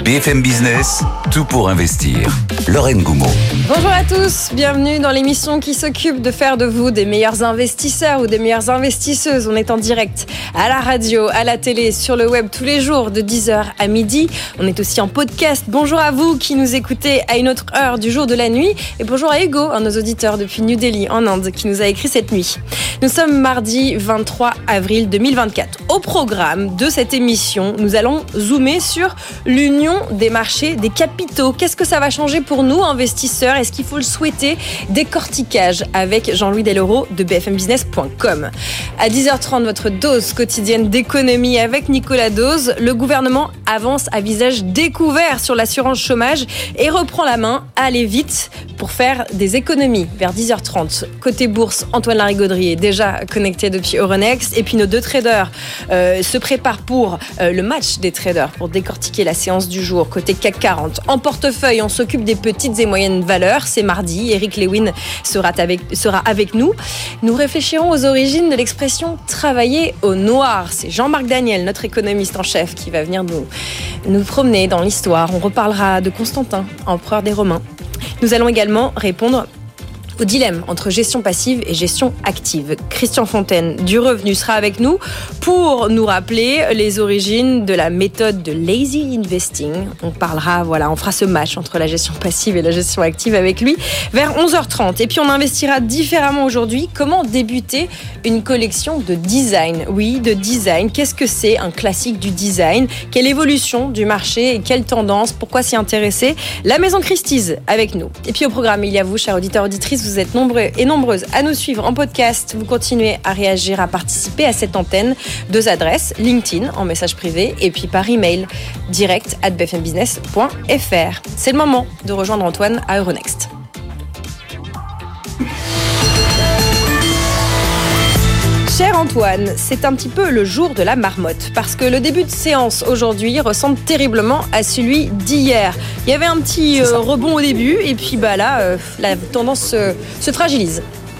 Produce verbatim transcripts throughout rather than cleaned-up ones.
B F M Business, tout pour investir. Lorraine Goumeau. Bonjour à tous, bienvenue dans l'émission qui s'occupe de faire de vous des meilleurs investisseurs ou des meilleures investisseuses. On est en direct à la radio, à la télé, sur le web tous les jours de dix heures à midi. On est aussi en podcast. Bonjour à vous qui nous écoutez à une autre heure du jour de la nuit. Et bonjour à Hugo, un de nos auditeurs depuis New Delhi en Inde, qui nous a écrit cette nuit. Nous sommes mardi vingt-trois avril deux mille vingt-quatre. Au programme de cette émission, nous allons zoomer sur l'union des marchés des capitaux. Qu'est-ce que ça va changer pour nous, investisseurs? Est-ce qu'il faut le souhaiter? Décortiquage avec Jean-Louis Dellereau de b f m business point com. À dix heures trente, votre dose quotidienne d'économie avec Nicolas Dose. Le gouvernement avance à visage découvert sur l'assurance chômage et reprend la main. Allez vite pour faire des économies. Vers dix heures trente, côté bourse, Antoine Larigauderie est déjà connecté depuis Euronext. Et puis nos deux traders euh, se préparent pour euh, le match des traders, pour décortiquer la séance du jour. Côté C A C quarante, en portefeuille, on s'occupe des petites et moyennes valeurs. C'est mardi, Eric Lewin sera avec, sera avec nous. Nous réfléchirons aux origines de l'expression « travailler au noir ». C'est Jean-Marc Daniel, notre économiste en chef, qui va venir nous, nous promener dans l'histoire. On reparlera de Constantin, empereur des Romains. Nous allons également répondre au dilemme entre gestion passive et gestion active. Christian Fontaine du Revenu sera avec nous pour nous rappeler les origines de la méthode de lazy investing. On parlera, voilà, on fera ce match entre la gestion passive et la gestion active avec lui vers onze heures trente. Et puis on investira différemment aujourd'hui. Comment débuter une collection de design? Oui, de design. Qu'est-ce que c'est un classique du design? Quelle évolution du marché et quelle tendance? Pourquoi s'y intéresser? La Maison Christie's avec nous. Et puis au programme, il y a vous, chers auditeurs, auditrices. Vous êtes nombreux et nombreuses à nous suivre en podcast. Vous continuez à réagir, à participer à cette antenne. Deux adresses, LinkedIn en message privé et puis par email direct at b f m business point f r. C'est le moment de rejoindre Antoine à Euronext. Cher Antoine, c'est un petit peu le jour de la marmotte parce que le début de séance aujourd'hui ressemble terriblement à celui d'hier. Il y avait un petit euh, rebond au début et puis bah là, euh, la tendance euh, se fragilise.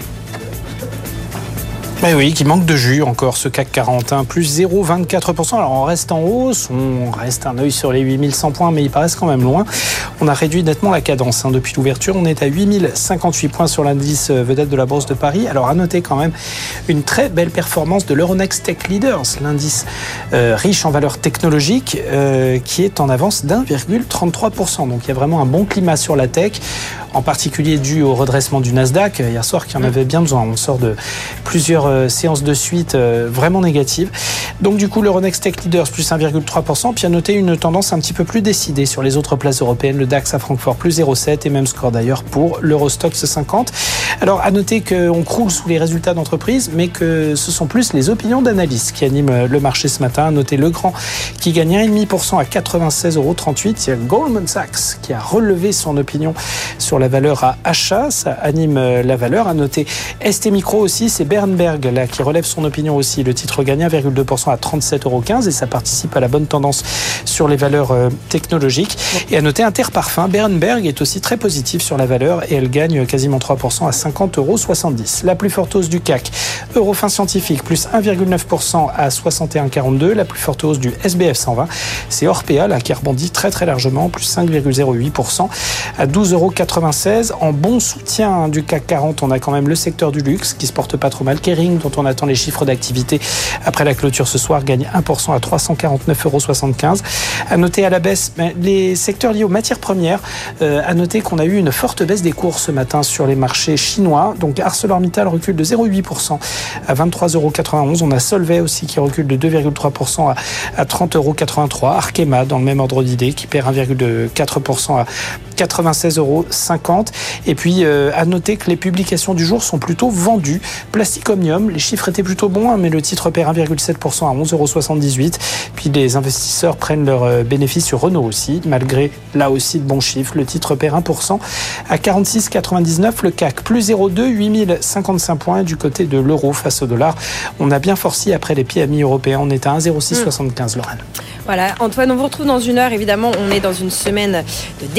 Mais oui, qui manque de jus encore ce C A C quarante, hein, plus zéro virgule vingt-quatre pour cent. Alors on reste en hausse, on reste un œil sur les huit mille cent points, mais ils paraissent quand même loin. On a réduit nettement la cadence hein, depuis l'ouverture. On est à huit mille cinquante-huit points sur l'indice vedette de la Bourse de Paris. Alors à noter quand même une très belle performance de l'Euronext Tech Leaders, l'indice euh, riche en valeurs technologiques, euh, qui est en avance d'un virgule trente-trois pour cent. Donc il y a vraiment un bon climat sur la tech, en particulier dû au redressement du Nasdaq hier soir qui en avait bien besoin. On sort de plusieurs euh, séances de suite euh, vraiment négatives. Donc du coup, l'Euronext Tech Leaders plus un virgule trois pour cent. Puis à noter une tendance un petit peu plus décidée sur les autres places européennes. Le DAX à Francfort plus zéro virgule sept et même score d'ailleurs pour l'Eurostoxx cinquante. Alors à noter qu'on croule sous les résultats d'entreprise, mais que ce sont plus les opinions d'analystes qui animent le marché ce matin. À noter Legrand qui gagne un virgule cinq pour cent à quatre-vingt-seize euros trente-huit. Il y a Goldman Sachs qui a relevé son opinion sur la valeur à achat. Ça anime la valeur. À noter S T Micro aussi, c'est Berenberg là qui relève son opinion aussi. Le titre gagne un virgule deux pour cent à trente-sept euros quinze et ça participe à la bonne tendance sur les valeurs euh, technologiques. Et à noter Interparfums, Berenberg est aussi très positif sur la valeur et elle gagne quasiment trois pour cent à cinquante euros soixante-dix. La plus forte hausse du C A C, Eurofins Scientifique, plus un virgule neuf pour cent à soixante et un virgule quarante-deux. La plus forte hausse du S B F cent vingt, c'est Orpea là, qui rebondit très très largement, plus cinq virgule zéro huit pour cent à douze euros quatre-vingt-seize. En bon soutien du C A C quarante, on a quand même le secteur du luxe qui se porte pas trop mal. Kering, dont on attend les chiffres d'activité après la clôture ce soir, gagne un pour cent à trois cent quarante-neuf euros soixante-quinze. À noter à la baisse, les secteurs liés aux matières premières. Euh, à noter qu'on a eu une forte baisse des cours ce matin sur les marchés chinois. Donc ArcelorMittal recule de zéro virgule huit pour cent à vingt-trois euros quatre-vingt-onze. On a Solvay aussi qui recule de deux virgule trois pour cent à, à trente euros quatre-vingt-trois. Arkema, dans le même ordre d'idée, qui perd un virgule quatre pour cent à quatre-vingt-seize euros cinquante. Et puis euh, à noter que les publications du jour sont plutôt vendues. Plastic Omnium, les chiffres étaient plutôt bons, hein, mais le titre perd un virgule sept pour cent à onze euros soixante-dix-huit. Puis les investisseurs prennent leurs bénéfices sur Renault aussi, malgré là aussi de bons chiffres. Le titre perd un pour cent à quarante-six virgule quatre-vingt-dix-neuf. Le C A C plus zéro virgule deux, huit mille cinquante-cinq points. Du côté de l'euro face au dollar, on a bien forci après les P M I européens. On est à un virgule zéro six soixante-quinze, Lorraine. Voilà, Antoine, on vous retrouve dans une heure. Évidemment, on est dans une semaine de déferlant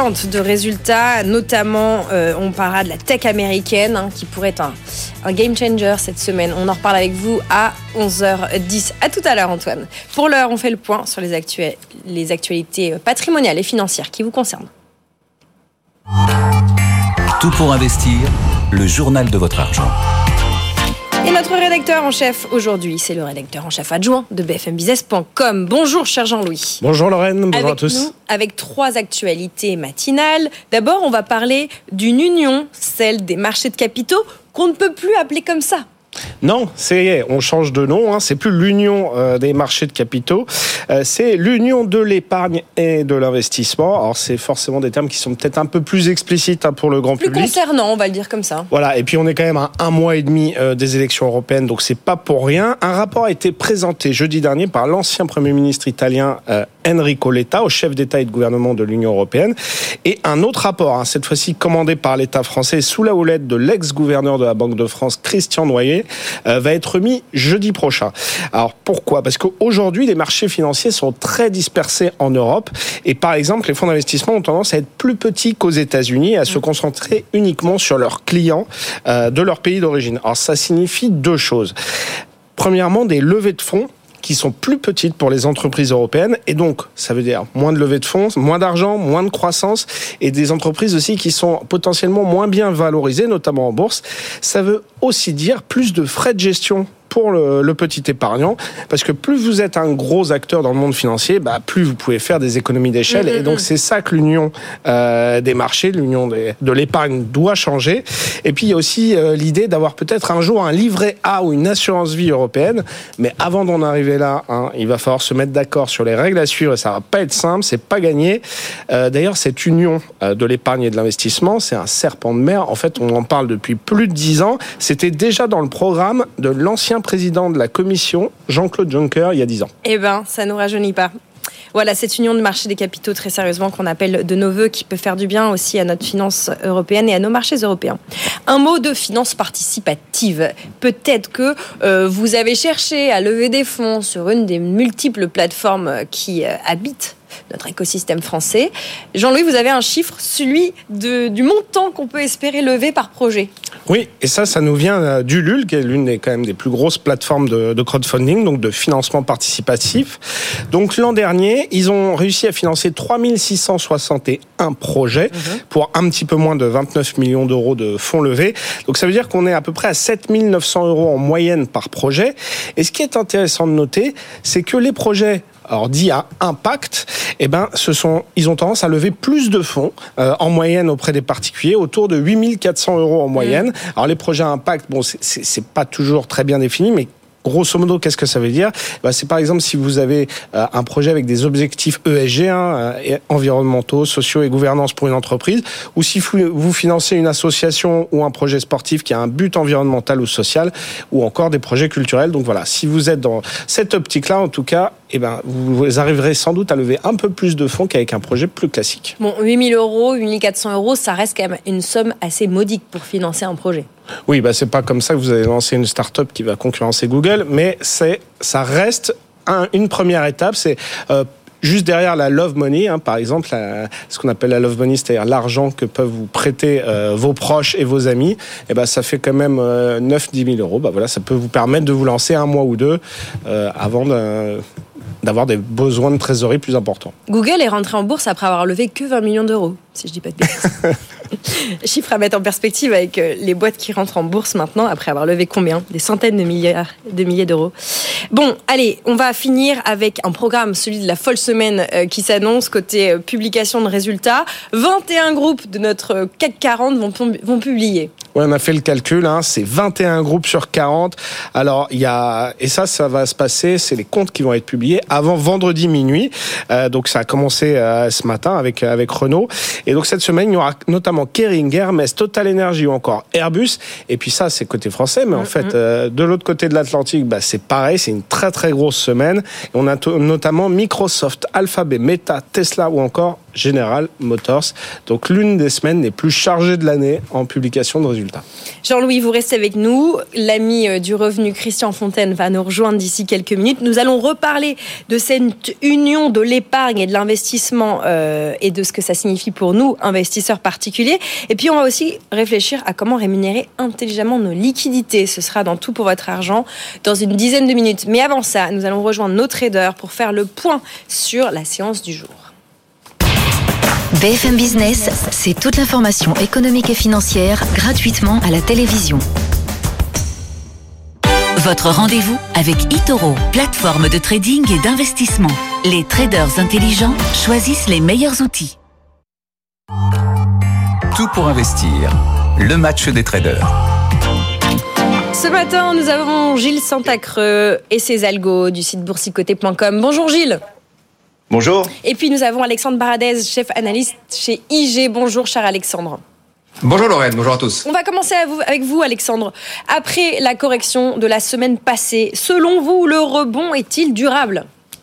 attentes de résultats, notamment euh, on parlera de la tech américaine hein, qui pourrait être un, un game changer cette semaine. On en reparle avec vous à onze heures dix. À tout à l'heure Antoine. Pour l'heure, on fait le point sur les, actu- les actualités patrimoniales et financières qui vous concernent. Tout pour investir, le journal de votre argent. Et notre rédacteur en chef aujourd'hui, c'est le rédacteur en chef adjoint de b f m business point com. Bonjour cher Jean-Louis. Bonjour Lorraine, bonjour avec à tous. Nous, avec trois actualités matinales. D'abord, on va parler d'une union, celle des marchés de capitaux, qu'on ne peut plus appeler comme ça. Non, c'est on change de nom, hein, c'est plus l'union euh, des marchés de capitaux, euh, c'est l'union de l'épargne et de l'investissement. Alors c'est forcément des termes qui sont peut-être un peu plus explicites hein, pour le grand plus public. Plus concernant, on va le dire comme ça. Voilà, et puis on est quand même à un mois et demi euh, des élections européennes, donc c'est pas pour rien. Un rapport a été présenté jeudi dernier par l'ancien Premier ministre italien euh, Enrico Letta, au chef d'État et de gouvernement de l'Union européenne, et un autre rapport, hein, cette fois-ci commandé par l'État français sous la houlette de l'ex-gouverneur de la Banque de France, Christian Noyer, Euh, va être remis jeudi prochain. Alors pourquoi ? Parce qu'aujourd'hui, les marchés financiers sont très dispersés en Europe et par exemple, les fonds d'investissement ont tendance à être plus petits qu'aux États-Unis et à se concentrer uniquement sur leurs clients euh, de leur pays d'origine. Alors ça signifie deux choses. Premièrement, des levées de fonds qui sont plus petites pour les entreprises européennes et donc ça veut dire moins de levée de fonds, moins d'argent, moins de croissance et des entreprises aussi qui sont potentiellement moins bien valorisées, notamment en bourse. Ça veut aussi dire plus de frais de gestion pour le, le petit épargnant, parce que plus vous êtes un gros acteur dans le monde financier, bah, plus vous pouvez faire des économies d'échelle. Mmh, et donc, c'est ça que l'union euh, des marchés, l'union des, de l'épargne doit changer. Et puis, il y a aussi euh, l'idée d'avoir peut-être un jour un livret A ou une assurance vie européenne. Mais avant d'en arriver là, hein, il va falloir se mettre d'accord sur les règles à suivre et ça va pas être simple, c'est pas gagné. Euh, d'ailleurs, cette union euh, de l'épargne et de l'investissement, c'est un serpent de mer. En fait, on en parle depuis plus de dix ans. C'était déjà dans le programme de l'ancien président de la Commission, Jean-Claude Juncker, il y a dix ans. Eh bien, ça ne nous rajeunit pas. Voilà, cette union de marché des capitaux, très sérieusement, qu'on appelle de nos voeux, qui peut faire du bien aussi à notre finance européenne et à nos marchés européens. Un mot de finance participative. Peut-être que euh, vous avez cherché à lever des fonds sur une des multiples plateformes qui euh, habitent notre écosystème français. Jean-Louis, vous avez un chiffre, celui de, du montant qu'on peut espérer lever par projet. Oui, et ça, ça nous vient d'Ulule, qui est l'une des, quand même, des plus grosses plateformes de, de crowdfunding, donc de financement participatif. Donc l'an dernier, ils ont réussi à financer trois mille six cent soixante et un projets mmh. pour un petit peu moins de vingt-neuf millions d'euros de fonds levés. Donc ça veut dire qu'on est à peu près à sept mille neuf cents euros en moyenne par projet. Et ce qui est intéressant de noter, c'est que les projets alors dit à impact, eh ben, ce sont, ils ont tendance à lever plus de fonds euh, en moyenne auprès des particuliers, autour de huit mille quatre cents euros en moyenne. Mmh. Alors les projets à impact, bon, c'est, c'est, c'est pas toujours très bien défini, mais grosso modo, qu'est-ce que ça veut dire ? Ben, c'est par exemple si vous avez euh, un projet avec des objectifs E S G, hein, euh, environnementaux, sociaux et gouvernance pour une entreprise, ou si vous, vous financez une association ou un projet sportif qui a un but environnemental ou social, ou encore des projets culturels. Donc voilà, si vous êtes dans cette optique-là, en tout cas, eh ben, vous arriverez sans doute à lever un peu plus de fonds qu'avec un projet plus classique. Bon, huit mille euros, huit mille quatre cents euros, ça reste quand même une somme assez modique pour financer un projet. Oui, bah c'est pas comme ça que vous allez lancer une start-up qui va concurrencer Google, mais c'est, ça reste un, une première étape. C'est euh, juste derrière la love money, hein, par exemple, la, ce qu'on appelle la love money, c'est-à-dire l'argent que peuvent vous prêter euh, vos proches et vos amis. Et ben, ça fait quand même euh, neuf à dix mille euros. Bah voilà, ça peut vous permettre de vous lancer un mois ou deux euh, avant de, d'avoir des besoins de trésorerie plus importants. Google est rentré en bourse après avoir levé que vingt millions d'euros, si je dis pas de bêtises. Chiffre à mettre en perspective avec les boîtes qui rentrent en bourse maintenant, après avoir levé combien ? Des centaines de milliards, de milliers d'euros. Bon, allez, on va finir avec un programme, celui de la folle semaine euh, qui s'annonce côté euh, publication de résultats. vingt et un groupes de notre C A C quarante vont, vont publier. Ouais, on a fait le calcul, hein, c'est vingt et un groupes sur quarante. Alors, il y a, et ça, ça va se passer, c'est les comptes qui vont être publiés avant vendredi minuit. Euh, donc, ça a commencé euh, ce matin avec, avec Renault. Et donc, cette semaine, il y aura notamment Kering, Hermès, Total Energy ou encore Airbus. Et puis ça, c'est côté français, mais en mmh, fait, euh, de l'autre côté de l'Atlantique, bah, c'est pareil, c'est une très très grosse semaine. Et on a to- notamment Microsoft, Alphabet, Meta, Tesla ou encore General Motors. Donc, l'une des semaines les plus chargées de l'année en publication de résultats. résultats. Jean-Louis, vous restez avec nous. L'ami du revenu Christian Fontaine va nous rejoindre d'ici quelques minutes. Nous allons reparler de cette union de l'épargne et de l'investissement euh, et de ce que ça signifie pour nous, investisseurs particuliers. Et puis, on va aussi réfléchir à comment rémunérer intelligemment nos liquidités. Ce sera dans Tout pour votre argent dans une dizaine de minutes. Mais avant ça, nous allons rejoindre nos traders pour faire le point sur la séance du jour. B F M Business, c'est toute l'information économique et financière gratuitement à la télévision. Votre rendez-vous avec eToro, plateforme de trading et d'investissement. Les traders intelligents choisissent les meilleurs outils. Tout pour investir, le match des traders. Ce matin, nous avons Gilles Santacreux et ses algos du site boursicoté point com. Bonjour Gilles. Bonjour. Et puis nous avons Alexandre Baradez, chef analyste chez I G. Bonjour cher Alexandre. Bonjour Lorraine, bonjour à tous. On va commencer avec vous Alexandre. Après la correction de la semaine passée, selon vous, le rebond est-il durable ?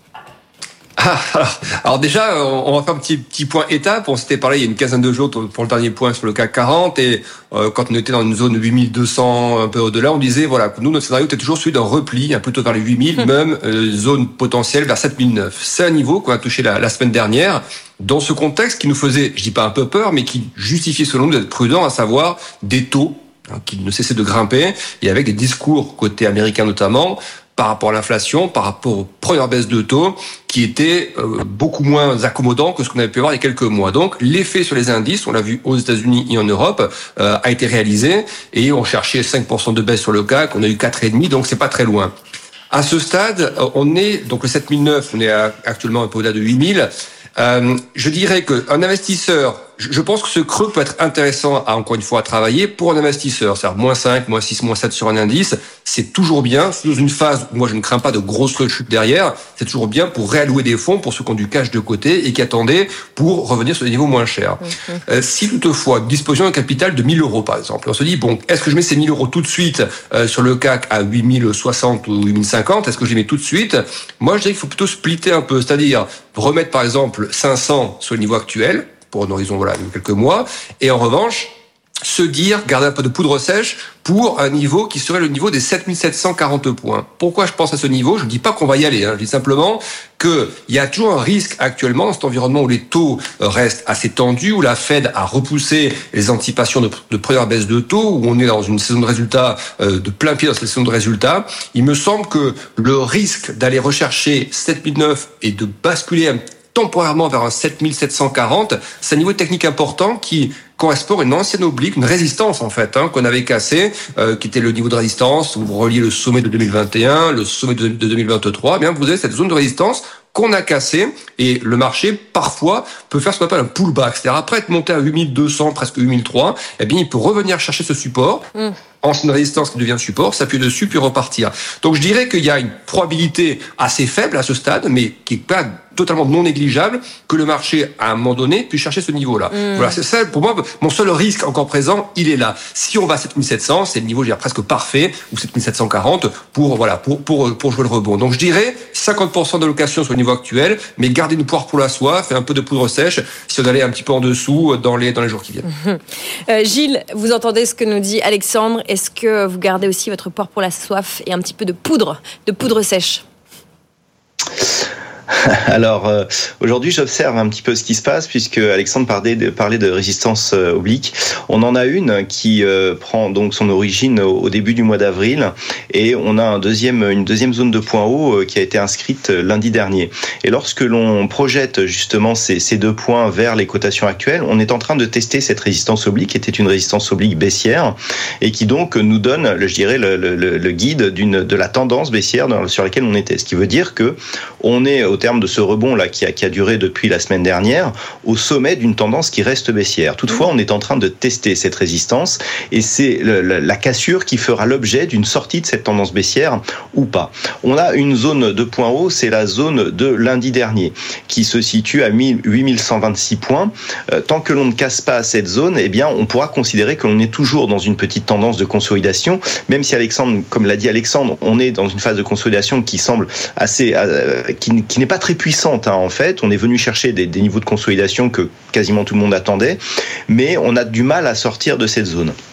Ah, alors, alors déjà, on va faire un petit, petit point étape. On s'était parlé il y a une quinzaine de jours pour le dernier point sur le C A C quarante et euh, quand on était dans une zone de huit mille deux cents, un peu au-delà, on disait, voilà, nous, notre scénario était toujours celui d'un repli, un plutôt vers les huit mille, même euh, zone potentielle vers sept mille neuf. C'est un niveau qu'on a touché la, la semaine dernière. Dans ce contexte qui nous faisait, je dis pas un peu peur, mais qui justifiait selon nous d'être prudent, à savoir des taux hein, qui ne cessaient de grimper et avec des discours côté américain notamment, par rapport à l'inflation, par rapport aux premières baisses de taux, qui étaient euh, beaucoup moins accommodants que ce qu'on avait pu voir il y a quelques mois. Donc, l'effet sur les indices, on l'a vu aux États-Unis et en Europe, euh, a été réalisé, et on cherchait cinq pour cent de baisse sur le C A C, on a eu quatre virgule cinq, donc c'est pas très loin. À ce stade, on est, donc le sept mille neuf, on est à, actuellement un peu au-delà de huit mille. Euh, je dirais qu'un investisseur, je pense que ce creux peut être intéressant à, encore une fois, à travailler pour un investisseur. C'est-à-dire moins cinq, moins six, moins sept sur un indice. C'est toujours bien. C'est dans une phase où moi je ne crains pas de grosses rechutes derrière. C'est toujours bien pour réallouer des fonds pour ceux qui ont du cash de côté et qui attendaient pour revenir sur des niveaux moins chers. Mmh. Euh, si toutefois, disposition d'un capital de mille euros par exemple, on se dit, bon, est-ce que je mets ces mille euros tout de suite euh, sur le C A C à huit mille soixante ou huit mille cinquante? Est-ce que je les mets tout de suite? Moi je dirais qu'il faut plutôt splitter un peu, c'est-à-dire remettre par exemple cinq cents sur le niveau actuel, pour un horizon, voilà, de quelques mois, et en revanche, se dire, garder un peu de poudre sèche pour un niveau qui serait le niveau des sept mille sept cent quarante points. Pourquoi je pense à ce niveau? Je ne dis pas qu'on va y aller, hein. Je dis simplement qu'il y a toujours un risque actuellement dans cet environnement où les taux restent assez tendus, où la Fed a repoussé les anticipations de, de première baisse de taux, où on est dans une saison de résultats, euh, de plein pied dans cette saison de résultats. Il me semble que le risque d'aller rechercher sept mille neuf et de basculer un temporairement vers un sept mille sept cent quarante, c'est un niveau technique important qui correspond à une ancienne oblique, une résistance en fait, hein, qu'on avait cassée, euh, qui était le niveau de résistance, où vous reliez le sommet de deux mille vingt et un, le sommet de deux mille vingt-trois, eh bien vous avez cette zone de résistance qu'on a cassée, et le marché, parfois, peut faire ce qu'on appelle un pullback. C'est-à-dire, après être monté à huit mille deux cents, presque huit mille trois, eh bien, il peut revenir chercher ce support, mm. ancienne résistance qui devient support, s'appuyer dessus, puis repartir. Donc, je dirais qu'il y a une probabilité assez faible à ce stade, mais qui est pas totalement non négligeable, que le marché, à un moment donné, puisse chercher ce niveau-là. Mm. Voilà, c'est ça, pour moi, mon seul risque encore présent, il est là. Si on va à sept mille sept cents, c'est le niveau, je dirais, presque parfait, ou sept mille sept cent quarante, pour, voilà, pour, pour, pour jouer le rebond. Donc, je dirais, cinquante pour cent d'allocation sur le niveau actuel, mais garder une poire pour la soif et un peu de poudre sèche si on allait un petit peu en dessous dans les, dans les jours qui viennent. Mmh. Euh, Gilles, vous entendez ce que nous dit Alexandre. Est-ce que vous gardez aussi votre poire pour la soif et un petit peu de poudre, de poudre sèche? Alors euh, aujourd'hui j'observe un petit peu ce qui se passe puisque Alexandre parlait de, parlait de résistance euh, oblique. On en a une qui euh, prend donc son origine au, au début du mois d'avril et on a un deuxième, une deuxième zone de point haut euh, qui a été inscrite euh, lundi dernier. Et lorsque l'on projette justement ces, ces deux points vers les cotations actuelles, on est en train de tester cette résistance oblique qui était une résistance oblique baissière et qui donc nous donne, je dirais, le, le, le guide d'une, de la tendance baissière dans, sur laquelle on était. Ce qui veut dire que on est au terme de ce rebond là qui a, qui a duré depuis la semaine dernière au sommet d'une tendance qui reste baissière. Toutefois, on est en train de tester cette résistance et c'est le, la, la cassure qui fera l'objet d'une sortie de cette tendance baissière ou pas. On a une zone de point haut, c'est la zone de lundi dernier qui se situe à huit mille cent vingt-six points. Euh, tant que l'on ne casse pas cette zone, eh bien, on pourra considérer que l'on est toujours dans une petite tendance de consolidation, même si Alexandre, comme l'a dit Alexandre, on est dans une phase de consolidation qui semble assez, euh, qui, qui n'est pas très puissante, hein, en fait. On est venu chercher des, des niveaux de consolidation que quasiment tout le monde attendait, mais on a du mal à sortir de cette zone.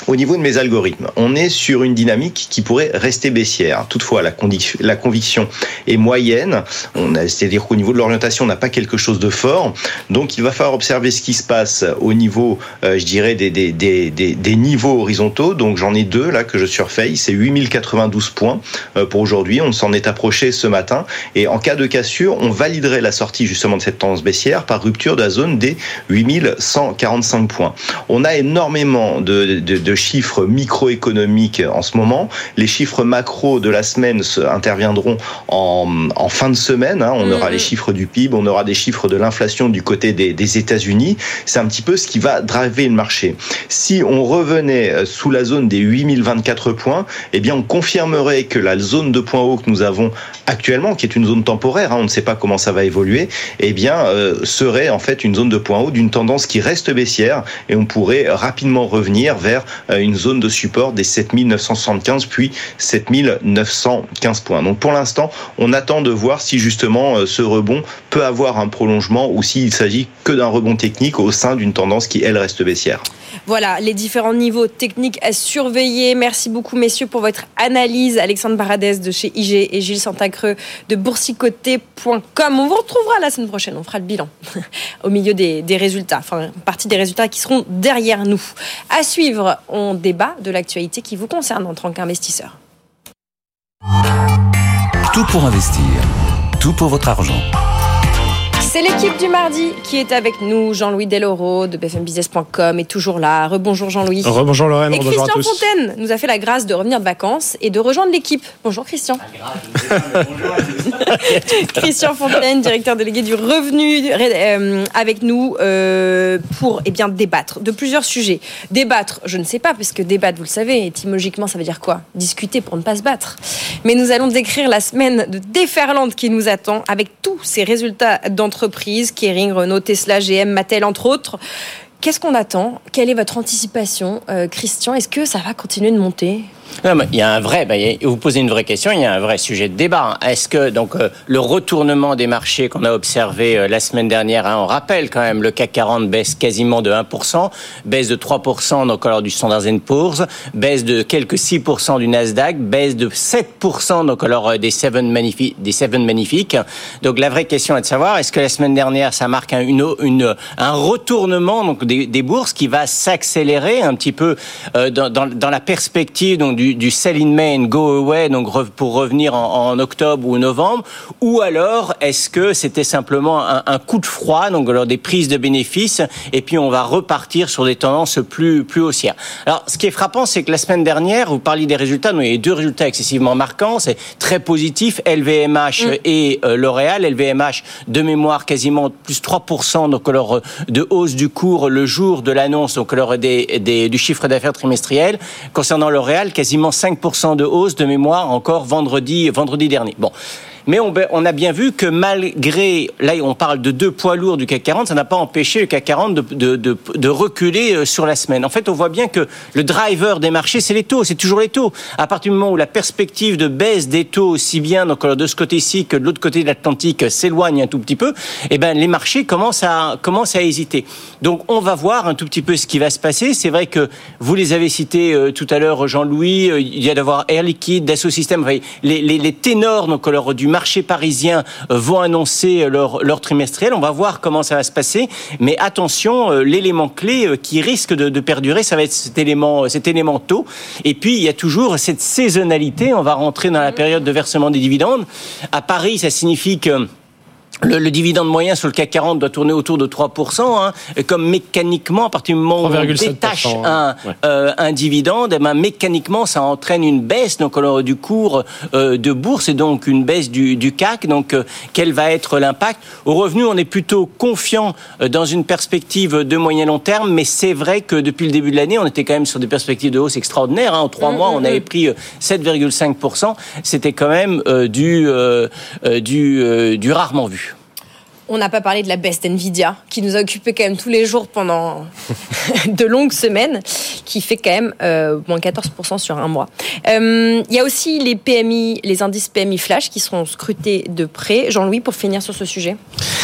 au niveau de mes algorithmes, on est sur une dynamique qui pourrait rester baissière. Toutefois, la, condition, la conviction est moyenne. On a, c'est-à-dire qu'au niveau de l'orientation, on n'a pas quelque chose de fort. Donc, il va falloir observer ce qui se passe au niveau, euh, je dirais, des, des, des, des, des niveaux horizontaux. Donc, j'en ai deux là que je surveille. C'est huit mille quatre-vingt-douze points euh, pour aujourd'hui. On s'en est approché ce matin. Et en cas de cassure, on validerait la sortie justement de cette tendance baissière par rupture de la zone des huit mille cent quarante-cinq points. On a énormément de, de, de chiffres microéconomiques en ce moment. Les chiffres macro de la semaine interviendront en, en fin de semaine. Hein. On mmh. aura les chiffres du P I B, on aura des chiffres de l'inflation du côté des, des États-Unis. C'est un petit peu ce qui va driver le marché. Si on revenait sous la zone des huit mille vingt-quatre points, eh bien, on confirmerait que la zone de points hauts que nous avons actuellement, qui est une zone temporaire, hein, on ne sait pas comment ça va évoluer, eh bien, euh, serait en fait une zone de points hauts d'une tendance qui reste baissière, et on pourrait rapidement revenir vers une zone de support des sept mille neuf cent soixante-quinze puis sept mille neuf cent quinze points. Donc pour l'instant, on attend de voir si justement ce rebond peut avoir un prolongement ou s'il s'agit que d'un rebond technique au sein d'une tendance qui, elle, reste baissière. Voilà, les différents niveaux techniques à surveiller. Merci beaucoup, messieurs, pour votre analyse. Alexandre Baradès de chez I G et Gilles Santacreux de boursicoté point com. On vous retrouvera la semaine prochaine. On fera le bilan au milieu des, des résultats, enfin, partie des résultats qui seront derrière nous. À suivre, on débat de l'actualité qui vous concerne en tant qu'investisseur. Tout pour investir, tout pour votre argent. C'est l'équipe du mardi qui est avec nous. Jean-Louis Deloro de b f m business point com est toujours là. Rebonjour Jean-Louis. Rebonjour Lorraine. Et Rebonjour Christian à tous. Fontaine nous a fait la grâce de revenir de vacances et de rejoindre l'équipe. Bonjour Christian. Christian Fontaine, directeur délégué du revenu, euh, avec nous euh, pour eh bien, débattre de plusieurs sujets. Débattre, je ne sais pas, parce que débattre, vous le savez, étymologiquement, ça veut dire quoi ? Discuter pour ne pas se battre. Mais nous allons décrire la semaine de déferlante qui nous attend avec tous ces résultats d'entreprise. Kering, Renault, Tesla, G M, Mattel, entre autres. Qu'est-ce qu'on attend ? Quelle est votre anticipation, euh, Christian ? Est-ce que ça va continuer de monter ? Non, mais il y a un vrai, bah, vous posez une vraie question, il y a un vrai sujet de débat. Est-ce que donc euh, le retournement des marchés qu'on a observé euh, la semaine dernière, hein, on rappelle quand même, le C A C quarante baisse quasiment de un pour cent, baisse de trois pour cent donc alors du Standard and Poor's, baisse de quelques six pour cent du Nasdaq, baisse de sept pour cent donc alors des Seven magnifiques, des Seven magnifiques. Donc la vraie question est de savoir, est-ce que la semaine dernière ça marque un, une, une, un retournement donc des, des bourses qui va s'accélérer un petit peu euh, dans, dans, dans la perspective donc du Du, du sell in May and go away, donc pour revenir en, en octobre ou novembre, ou alors est-ce que c'était simplement un, un coup de froid, donc alors des prises de bénéfices, et puis on va repartir sur des tendances plus plus haussières. Alors, ce qui est frappant, c'est que la semaine dernière, vous parliez des résultats, donc il y a deux résultats excessivement marquants, c'est très positif, L V M H mm. et euh, L'Oréal. L V M H de mémoire quasiment plus trois pour cent donc alors de hausse du cours le jour de l'annonce donc alors des, des du chiffre d'affaires trimestriel. Concernant L'Oréal, quasiment cinq pour cent de hausse de mémoire encore vendredi, vendredi dernier. Bon. Mais on, on a bien vu que malgré, là on parle de deux poids lourds du C A C quarante, ça n'a pas empêché le C A C quarante de, de, de, de reculer sur la semaine. En fait, on voit bien que le driver des marchés, c'est les taux, c'est toujours les taux. À partir du moment où la perspective de baisse des taux, aussi bien donc de ce côté-ci que de l'autre côté de l'Atlantique, s'éloigne un tout petit peu, eh ben les marchés commencent à commencent à hésiter. Donc on va voir un tout petit peu ce qui va se passer. C'est vrai que vous les avez cités euh, tout à l'heure, Jean-Louis. Euh, il y a d'avoir Air Liquide, Dassault Systèmes, enfin, les, les, les ténors donc alors du marché parisien vont annoncer leur, leur trimestriel. On va voir comment ça va se passer. Mais attention, l'élément clé qui risque de, de perdurer, ça va être cet élément, cet élément taux. Et puis, il y a toujours cette saisonnalité. On va rentrer dans la période de versement des dividendes. À Paris, ça signifie que Le, le dividende moyen sur le C A C quarante doit tourner autour de trois pour cent, hein, comme mécaniquement, à partir du moment où on détache un, ouais. euh, un dividende, eh ben, mécaniquement, ça entraîne une baisse donc, alors, du cours euh, de bourse et donc une baisse du, du C A C. Donc, euh, quel va être l'impact ? Au revenu, on est plutôt confiant euh, dans une perspective de moyen-long terme, mais c'est vrai que depuis le début de l'année, on était quand même sur des perspectives de hausse extraordinaires. Hein. En trois mmh, mois, on avait pris euh, sept virgule cinq pour cent. C'était quand même euh, du, euh, euh, du, euh, du rarement vu. On n'a pas parlé de la baisse d'NVIDIA, qui nous a occupé quand même tous les jours pendant de longues semaines, qui fait quand même euh, moins quatorze pour cent sur un mois. Euh, il y a aussi les P M I, les indices P M I flash qui seront scrutés de près. Jean-Louis, pour finir sur ce sujet.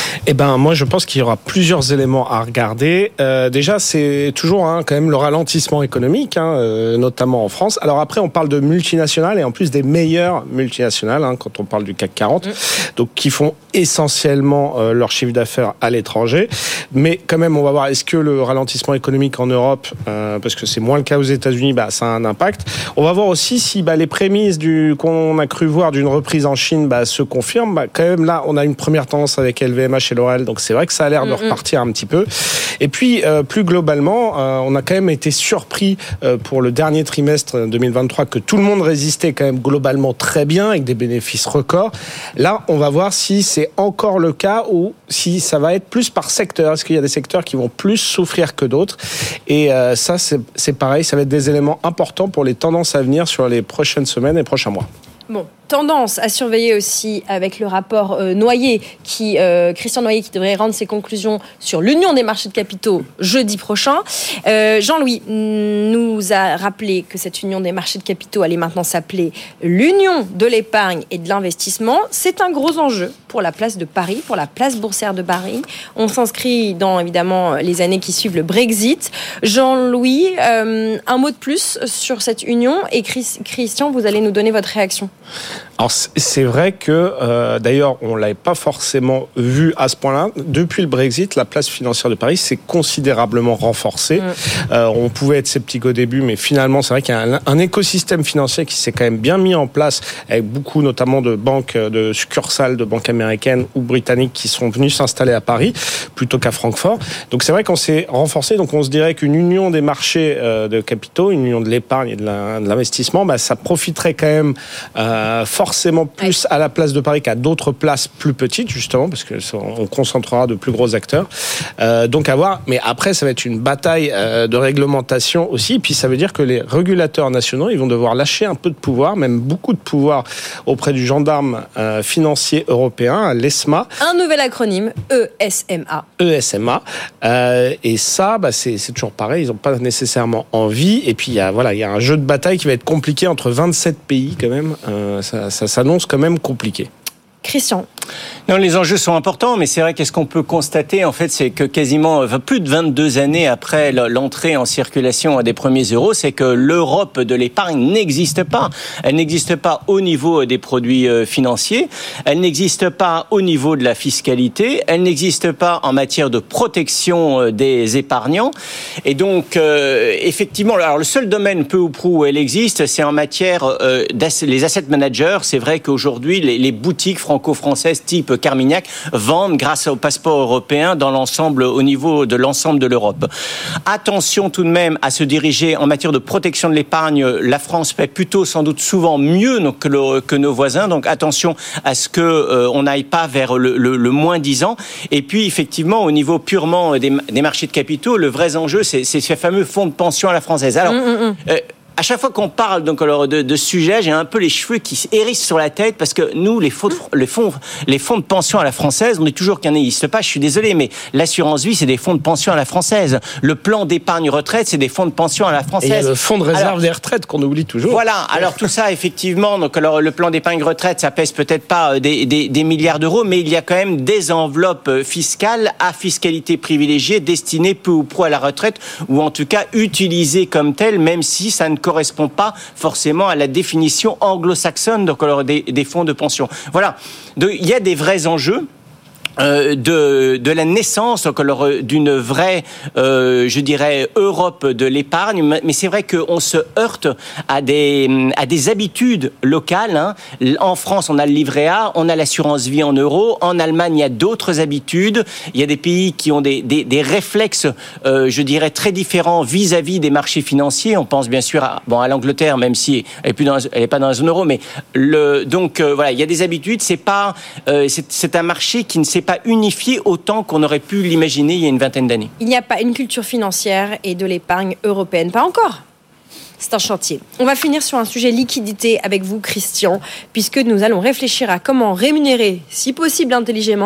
Eh ben, moi, je pense qu'il y aura plusieurs éléments à regarder. Euh, déjà, c'est toujours hein, quand même le ralentissement économique, hein, euh, notamment en France. Alors après, on parle de multinationales et en plus des meilleures multinationales, hein, quand on parle du C A C quarante, mmh. donc qui font essentiellement euh, leur chiffre d'affaires à l'étranger. Mais quand même, on va voir, est-ce que le ralentissement économique en Europe, euh, parce que c'est moins le cas aux États-Unis, bah, ça a un impact. On va voir aussi si bah, les prémices du, qu'on a cru voir d'une reprise en Chine bah, se confirment. Bah, quand même, là, on a une première tendance avec L V M H et L'Oréal, donc c'est vrai que ça a l'air de repartir un petit peu. Et puis, euh, plus globalement, euh, on a quand même été surpris euh, pour le dernier trimestre deux mille vingt-trois que tout le monde résistait quand même globalement très bien avec des bénéfices records. Là, on va voir si c'est encore le cas ou si ça va être plus par secteur. Est-ce qu'il y a des secteurs qui vont plus souffrir que d'autres? Et euh, ça, c'est, c'est pareil, ça va être des éléments importants pour les tendances à venir sur les prochaines semaines et prochains mois. Bon, tendance à surveiller aussi avec le rapport euh, Noyer, qui, euh, Christian Noyer, qui devrait rendre ses conclusions sur l'union des marchés de capitaux jeudi prochain. Euh, Jean-Louis nous a rappelé que cette union des marchés de capitaux allait maintenant s'appeler l'union de l'épargne et de l'investissement. C'est un gros enjeu pour la place de Paris, pour la place boursière de Paris. On s'inscrit dans, évidemment, les années qui suivent le Brexit. Jean-Louis, euh, un mot de plus sur cette union et Chris, Christian, vous allez nous donner votre réaction. Alors c'est vrai que euh, d'ailleurs on l'avait pas forcément vu à ce point-là. Depuis le Brexit, la place financière de Paris s'est considérablement renforcée. Mmh. Euh, on pouvait être sceptique au début, mais finalement c'est vrai qu'il y a un, un écosystème financier qui s'est quand même bien mis en place avec beaucoup notamment de banques, de succursales de banques américaines ou britanniques qui sont venus s'installer à Paris plutôt qu'à Francfort. Donc c'est vrai qu'on s'est renforcé. Donc on se dirait qu'une union des marchés euh, de capitaux, une union de l'épargne et de, la, de l'investissement, bah, ça profiterait quand même euh, forcément forcément plus à la place de Paris qu'à d'autres places plus petites, justement, parce qu'on concentrera de plus gros acteurs. Euh, donc à voir. Mais après, ça va être une bataille euh, de réglementation aussi. Et puis ça veut dire que les régulateurs nationaux, ils vont devoir lâcher un peu de pouvoir, même beaucoup de pouvoir auprès du gendarme euh, financier européen, l'ESMA. Un nouvel acronyme, E S M A. E S M A. Euh, et ça, bah, c'est, c'est toujours pareil. Ils n'ont pas nécessairement envie. Et puis il y a, voilà, il y a un jeu de bataille qui va être compliqué entre vingt-sept pays quand même. Euh, ça, ça s'annonce quand même compliqué. Christian. Non, les enjeux sont importants, mais c'est vrai qu'est-ce qu'on peut constater, en fait, c'est que quasiment plus de vingt-deux années après l'entrée en circulation des premiers euros, c'est que l'Europe de l'épargne n'existe pas. Elle n'existe pas au niveau des produits financiers, elle n'existe pas au niveau de la fiscalité, elle n'existe pas en matière de protection des épargnants. Et donc, euh, effectivement, alors le seul domaine peu ou prou où elle existe, c'est en matière euh, les asset managers. C'est vrai qu'aujourd'hui, les, les boutiques franco-françaises type Carmignac vendent grâce au passeport européen dans l'ensemble, au niveau de l'ensemble de l'Europe. Attention tout de même à se diriger en matière de protection de l'épargne. La France fait plutôt sans doute souvent mieux que, le, que nos voisins. Donc attention à ce que euh, on n'aille pas vers le, le, le moins dix ans. Et puis effectivement au niveau purement des, des marchés de capitaux, le vrai enjeu c'est, c'est ces fameux fonds de pension à la française. Alors. Mmh, mmh. Euh, À chaque fois qu'on parle donc alors de, de sujet, j'ai un peu les cheveux qui hérissent sur la tête parce que nous, les fonds, les fonds, les fonds de pension à la française, on dit toujours qu'il n'existe pas. Je suis désolé, mais l'assurance vie, c'est des fonds de pension à la française. Le plan d'épargne retraite, c'est des fonds de pension à la française. Et il y a le fonds de réserve alors, des retraites qu'on oublie toujours. Voilà. Alors tout ça, effectivement, donc alors le plan d'épargne retraite, ça pèse peut-être pas des, des, des milliards d'euros, mais il y a quand même des enveloppes fiscales à fiscalité privilégiée destinées peu ou prou à la retraite, ou en tout cas utilisées comme telles, même si ça ne correspond pas forcément à la définition anglo-saxonne donc alors des, des fonds de pension. Voilà, donc, il y a des vrais enjeux. Euh, de, de la naissance donc, alors, d'une vraie, euh, je dirais, Europe de l'épargne. Mais c'est vrai qu'on se heurte à des, à des habitudes locales. Hein. En France, on a le livret A, on a l'assurance vie en euros. En Allemagne, il y a d'autres habitudes. Il y a des pays qui ont des, des, des réflexes, euh, je dirais, très différents vis-à-vis des marchés financiers. On pense bien sûr à, bon, à l'Angleterre, même si elle n'est pas dans la zone euro. Mais le, donc, euh, voilà, il y a des habitudes. C'est, pas, euh, c'est, c'est un marché qui ne s'est pas unifié autant qu'on aurait pu l'imaginer il y a une vingtaine d'années. Il n'y a pas une culture financière et de l'épargne européenne, pas encore. C'est un chantier. On va finir sur un sujet liquidité avec vous, Christian, puisque nous allons réfléchir à comment rémunérer, si possible intelligemment,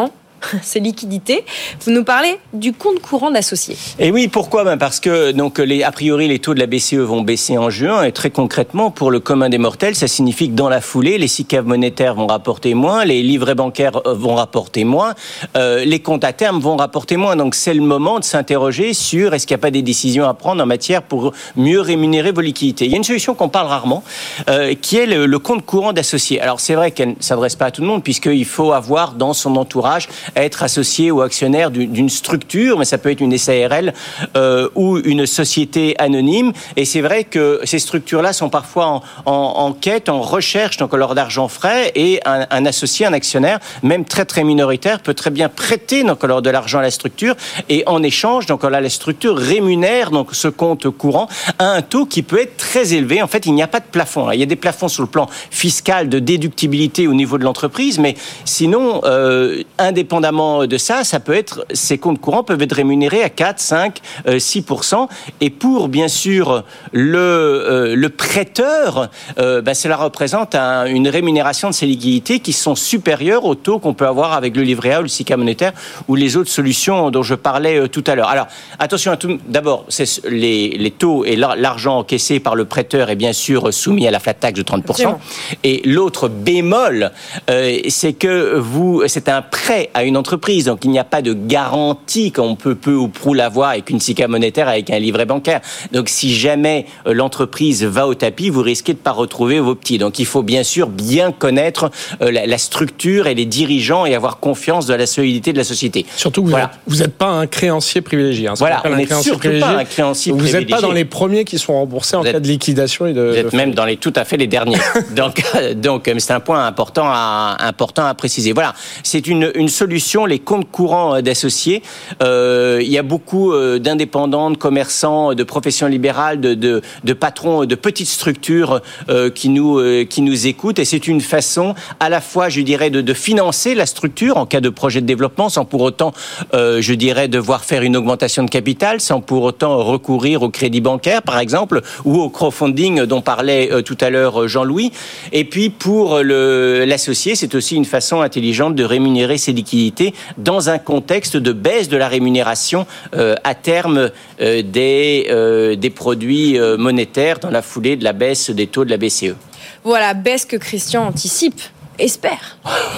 ces liquidités. Vous nous parlez du compte courant d'associés. Et oui, pourquoi ? Ben parce que, donc, les, a priori, les taux de la B C E vont baisser en juin, et très concrètement, pour le commun des mortels, ça signifie que dans la foulée, les S I C A V monétaires vont rapporter moins, les livrets bancaires vont rapporter moins, euh, les comptes à terme vont rapporter moins. Donc, c'est le moment de s'interroger sur est-ce qu'il n'y a pas des décisions à prendre en matière pour mieux rémunérer vos liquidités. Il y a une solution qu'on parle rarement, euh, qui est le, le compte courant d'associés. Alors, c'est vrai qu'elle ne s'adresse pas à tout le monde, puisqu'il faut avoir dans son entourage être associé ou actionnaire d'une structure, mais ça peut être une S A R L euh, ou une société anonyme. Et c'est vrai que ces structures-là sont parfois en, en, en quête, en recherche donc lors d'argent frais, et un, un associé, un actionnaire, même très très minoritaire, peut très bien prêter donc lors de l'argent à la structure, et en échange donc là la structure rémunère donc ce compte courant à un taux qui peut être très élevé. En fait, il n'y a pas de plafond. Il y a des plafonds sur le plan fiscal de déductibilité au niveau de l'entreprise, mais sinon, euh, indépendamment de ça, ça peut être, ces comptes courants peuvent être rémunérés à quatre, cinq, six pour cent. Et pour, bien sûr, le, euh, le prêteur, euh, ben, cela représente un, une rémunération de ces liquidités qui sont supérieures au taux qu'on peut avoir avec le livret A ou le S I C A monétaire ou les autres solutions dont je parlais euh, tout à l'heure. Alors, attention à tout. D'abord, c'est les, les taux et l'argent encaissé par le prêteur est bien sûr soumis à la flat tax de trente pour cent. Et l'autre bémol, euh, c'est que vous, c'est un prêt à une entreprise, donc il n'y a pas de garantie qu'on peut peu ou prou l'avoir avec une S I C A monétaire, avec un livret bancaire. Donc si jamais euh, l'entreprise va au tapis, vous risquez de pas retrouver vos petits. Donc il faut bien sûr bien connaître euh, la, la structure et les dirigeants et avoir confiance de la solidité de la société. Surtout que vous voilà. n'êtes pas un créancier privilégié. Hein, voilà, on n'est surtout privilégié. pas un créancier vous privilégié. Vous n'êtes pas dans les premiers qui sont remboursés en vous cas êtes, de liquidation. Et de, vous êtes de... même dans les tout à fait les derniers. donc, donc c'est un point important à, important à préciser. Voilà, c'est une, une solution, les comptes courants d'associés. Euh, il y a beaucoup d'indépendants, de commerçants, de professions libérales, de, de, de patrons, de petites structures euh, qui, nous, euh, qui nous écoutent. Et c'est une façon à la fois, je dirais, de, de financer la structure en cas de projet de développement, sans pour autant, euh, je dirais, devoir faire une augmentation de capital, sans pour autant recourir au crédit bancaire, par exemple, ou au crowdfunding dont parlait euh, tout à l'heure Jean-Louis. Et puis, pour le, l'associé, c'est aussi une façon intelligente de rémunérer ses liquidités dans un contexte de baisse de la rémunération euh, à terme euh, des, euh, des produits euh, monétaires dans la foulée de la baisse des taux de la B C E. Voilà, baisse que Christian anticipe. Espère.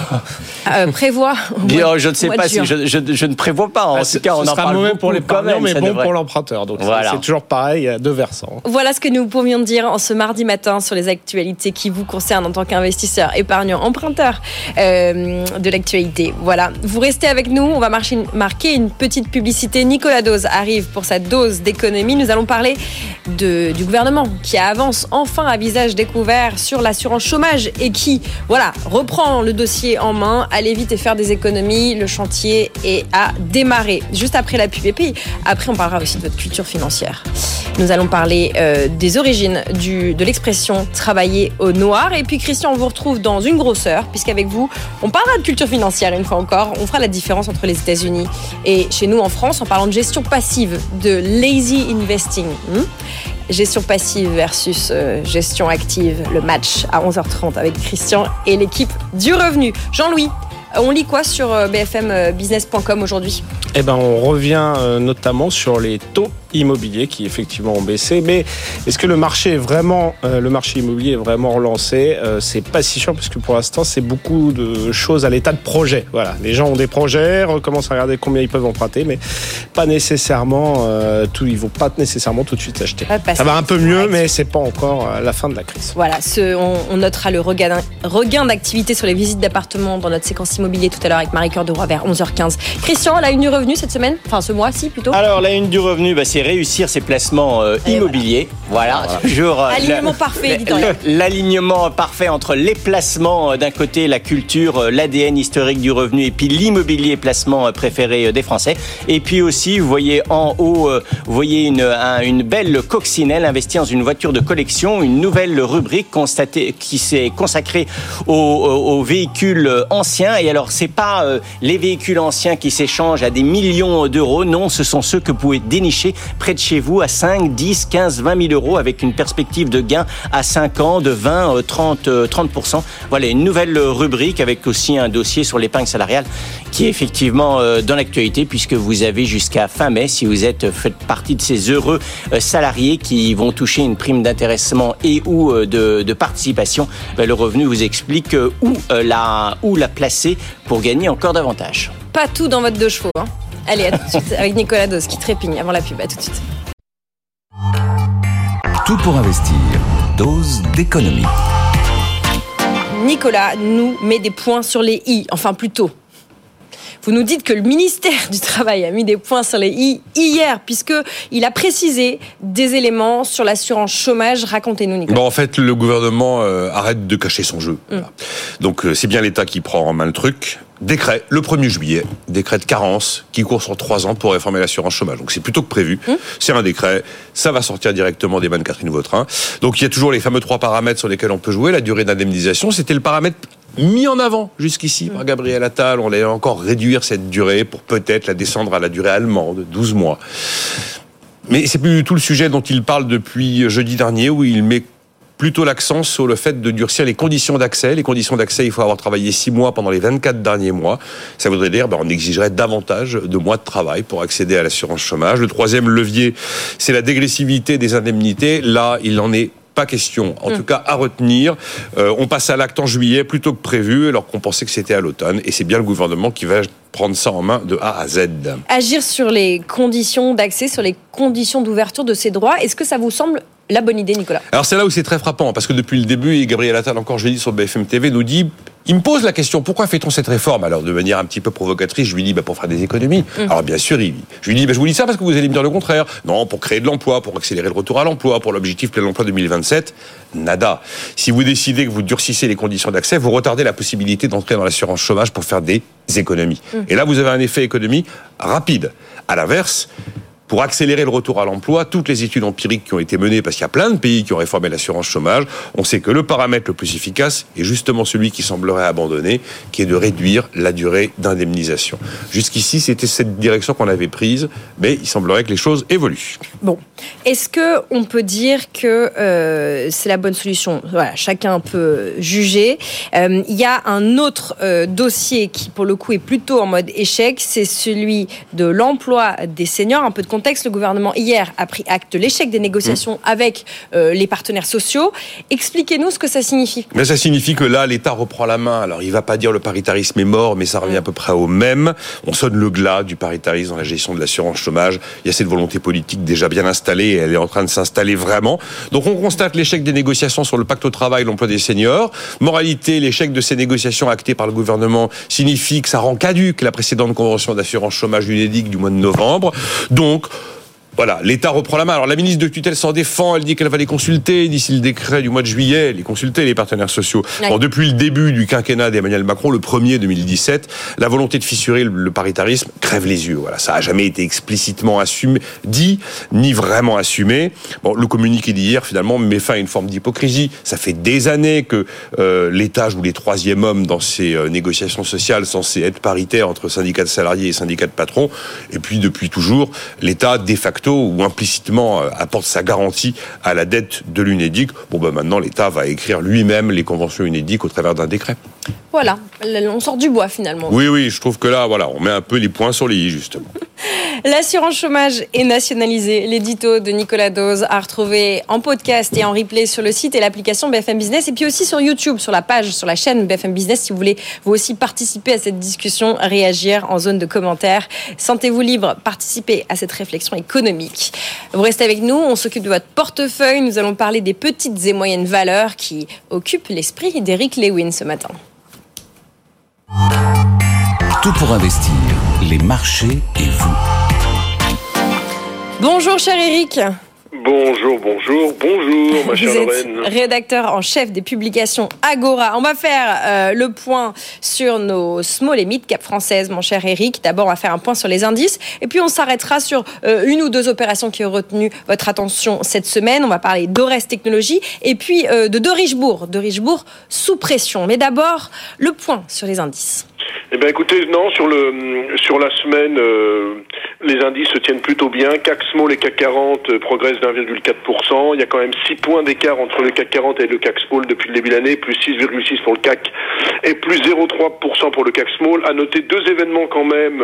euh, prévoit. Bien, je ne sais pas si je, je, je ne prévois pas. En ah, tout cas, on en parle mauvais pour les parents, mais bon devrait. pour l'emprunteur. Donc voilà. c'est toujours pareil, il y a deux versants. Voilà ce que nous pouvions dire en ce mardi matin sur les actualités qui vous concernent en tant qu'investisseur, épargnant, emprunteur euh, de l'actualité. Voilà. Vous restez avec nous. On va marcher, marquer une petite publicité. Nicolas Dose arrive pour sa dose d'économie. Nous allons parler de, du gouvernement qui avance enfin à visage découvert sur l'assurance chômage et qui, voilà, reprend le dossier en main. Allez vite et faire des économies. Le chantier est à démarrer. Juste après la pub. Et puis après, on parlera aussi de votre culture financière. Nous allons parler euh, des origines du, de l'expression travailler au noir. Et puis Christian, on vous retrouve dans une grosse heure, puisqu'avec vous, on parlera de culture financière une fois encore. On fera la différence entre les États-Unis et chez nous en France en parlant de gestion passive, de lazy investing. Hmm Gestion passive versus euh, gestion active, le match à onze heures trente avec Christian et l'équipe du revenu. Jean-Louis, on lit quoi sur b f m business point com aujourd'hui ? Eh ben, on revient euh, notamment sur les taux immobiliers qui effectivement ont baissé, mais est-ce que le marché est vraiment euh, le marché immobilier est vraiment relancé ? euh, C'est pas si sûr parce que pour l'instant c'est beaucoup de choses à l'état de projet. Voilà, les gens ont des projets, recommencent à regarder combien ils peuvent emprunter, mais pas nécessairement euh, tout. Ils vont pas nécessairement tout de suite acheter. Ça va un peu mieux, mais c'est pas encore la fin de la crise. Voilà, ce, on, on notera le regain, regain d'activité sur les visites d'appartements dans notre séquence immobilier tout à l'heure avec Marie-Cœur de Roy vers onze heures quinze. Christian, la une du revenu cette semaine, enfin ce mois-ci plutôt. Alors la une du revenu, bah, c'est réussir ses placements euh, immobiliers. Voilà, voilà. Toujours euh, alignement la, parfait, éditorial. L'alignement parfait entre les placements euh, d'un côté, la culture, euh, l'A D N historique du revenu, et puis l'immobilier placement euh, préféré euh, des Français. Et puis aussi, vous voyez en haut, euh, vous voyez une, un, une belle coccinelle investie dans une voiture de collection, une nouvelle rubrique constatée qui s'est consacrée aux, aux, aux véhicules anciens. Et alors, c'est pas euh, les véhicules anciens qui s'échangent à des millions d'euros. Non, ce sont ceux que vous pouvez dénicher près de chez vous à cinq, dix, quinze, vingt mille euros avec une perspective de gain à cinq ans de vingt, trente, trente pour cent. Voilà, une nouvelle rubrique avec aussi un dossier sur l'épargne salariale qui est effectivement dans l'actualité puisque vous avez jusqu'à fin mai, si vous êtes faites partie de ces heureux salariés qui vont toucher une prime d'intéressement et ou de, de participation, le revenu vous explique où la, où la placer pour gagner encore davantage. Pas tout dans votre deux chevaux. Hein. Allez, à tout de suite avec Nicolas Dose qui trépigne avant la pub. À tout de suite. Tout pour investir. Dose d'économie. Nicolas nous met des points sur les i, enfin plutôt. Vous nous dites que le ministère du Travail a mis des points sur les i hier, puisqu'il a précisé des éléments sur l'assurance chômage. Racontez-nous, Nicolas. Bon, en fait, le gouvernement euh, arrête de cacher son jeu. Mmh. Voilà. Donc, euh, c'est bien l'État qui prend en main le truc. Décret, le premier juillet, décret de carence qui court sur trois ans pour réformer l'assurance chômage. Donc c'est plutôt que prévu. Mmh. C'est un décret, ça va sortir directement des mains de Catherine Vautrin. Donc il y a toujours les fameux trois paramètres sur lesquels on peut jouer. La durée d'indemnisation, c'était le paramètre mis en avant jusqu'ici mmh. par Gabriel Attal. On allait encore réduire cette durée pour peut-être la descendre à la durée allemande, douze mois. Mais c'est plus du tout le sujet dont il parle depuis jeudi dernier, où il met plutôt l'accent sur le fait de durcir les conditions d'accès. Les conditions d'accès, il faut avoir travaillé six mois pendant les vingt-quatre derniers mois. Ça voudrait dire ben, on exigerait davantage de mois de travail pour accéder à l'assurance chômage. Le troisième levier, c'est la dégressivité des indemnités. Là, il en est pas question, en mmh. tout cas à retenir. Euh, on passe à l'acte en juillet plutôt que prévu, alors qu'on pensait que c'était à l'automne. Et c'est bien le gouvernement qui va prendre ça en main de A à Z. Agir sur les conditions d'accès, sur les conditions d'ouverture de ces droits, est-ce que ça vous semble la bonne idée, Nicolas? Alors c'est là où c'est très frappant, parce que depuis le début, et Gabriel Attal, encore je l'ai dit sur B F M T V, nous dit, il me pose la question, pourquoi fait-on cette réforme? Alors de manière un petit peu provocatrice, je lui dis, bah, pour faire des économies. Mmh. Alors bien sûr, il, je lui dis, bah, je vous dis ça parce que vous allez me dire le contraire. Non, pour créer de l'emploi, pour accélérer le retour à l'emploi, pour l'objectif plein emploi deux mille vingt-sept. Nada. Si vous décidez que vous durcissez les conditions d'accès, vous retardez la possibilité d'entrer dans l'assurance chômage pour faire des économies. Mmh. Et là, vous avez un effet économie rapide. À l'inverse, pour accélérer le retour à l'emploi, toutes les études empiriques qui ont été menées, parce qu'il y a plein de pays qui ont réformé l'assurance chômage, on sait que le paramètre le plus efficace est justement celui qui semblerait abandonné, qui est de réduire la durée d'indemnisation. Jusqu'ici, c'était cette direction qu'on avait prise, mais il semblerait que les choses évoluent. Bon, est-ce que on peut dire que euh, c'est la bonne solution? Voilà, chacun peut juger. Euh, il y a un autre euh, dossier qui, pour le coup, est plutôt en mode échec, c'est celui de l'emploi des seniors. Un peu de contexte, le gouvernement hier a pris acte de l'échec des négociations mmh. avec euh, les partenaires sociaux. Expliquez-nous ce que ça signifie. Mais ça signifie que là, l'État reprend la main. Alors, il ne va pas dire le paritarisme est mort, mais ça revient mmh. à peu près au même. On sonne le glas du paritarisme dans la gestion de l'assurance chômage. Il y a cette volonté politique déjà bien installée et elle est en train de s'installer vraiment. Donc, on constate l'échec des négociations sur le pacte au travail, l'emploi des seniors. Moralité, l'échec de ces négociations actées par le gouvernement signifie que ça rend caduque la précédente convention d'assurance chômage UNEDIC du mois de novembre. Donc, voilà, l'État reprend la main. Alors la ministre de tutelle s'en défend, elle dit qu'elle va les consulter d'ici le décret du mois de juillet, les consulter, les partenaires sociaux. Ouais. Bon, depuis le début du quinquennat d'Emmanuel Macron, le premier deux mille dix-sept, la volonté de fissurer le paritarisme crève les yeux. Voilà, ça a jamais été explicitement assumé, dit, ni vraiment assumé. Bon, le communiqué d'hier, finalement, met fin à une forme d'hypocrisie. Ça fait des années que euh, l'État joue les troisième hommes dans ces euh, négociations sociales censées être paritaires entre syndicats de salariés et syndicats de patrons. Et puis, depuis toujours, l'État, de facto, ou implicitement euh, apporte sa garantie à la dette de l'UNEDIC. Bon, ben maintenant, l'État va écrire lui-même les conventions UNEDIC au travers d'un décret. Voilà, on sort du bois finalement. Oui, oui, je trouve que là, voilà, on met un peu les points sur les i, justement. L'assurance chômage est nationalisée. L'édito de Nicolas Dose à retrouver en podcast et en replay sur le site et l'application B F M Business, et puis aussi sur YouTube, sur la page, sur la chaîne B F M Business, si vous voulez vous aussi participer à cette discussion, réagir en zone de commentaires. Sentez-vous libre, participez à cette réflexion économique. Vous restez avec nous, on s'occupe de votre portefeuille. Nous allons parler des petites et moyennes valeurs qui occupent l'esprit d'Eric Lewin ce matin. Tout pour investir, les marchés et vous. Bonjour cher Eric. Bonjour, bonjour, bonjour, ma chère Lorraine. Vous êtes rédacteur en chef des publications Agora. On va faire euh, le point sur nos small et mid cap françaises, mon cher Eric. D'abord, on va faire un point sur les indices. Et puis, on s'arrêtera sur euh, une ou deux opérations qui ont retenu votre attention cette semaine. On va parler d'Ores Technologies et puis euh, de De Richebourg. De Richebourg sous pression. Mais d'abord, le point sur les indices. Eh bien, écoutez, non, sur le sur la semaine, euh, les indices se tiennent plutôt bien. C A C Small et C A C quarante euh, progressent d'un virgule quatre pour cent. Il y a quand même six points d'écart entre le C A C quarante et le C A C Small depuis le début de l'année, plus six virgule six pour le C A C et plus zéro virgule trois pour cent pour le C A C Small. À noter deux événements quand même.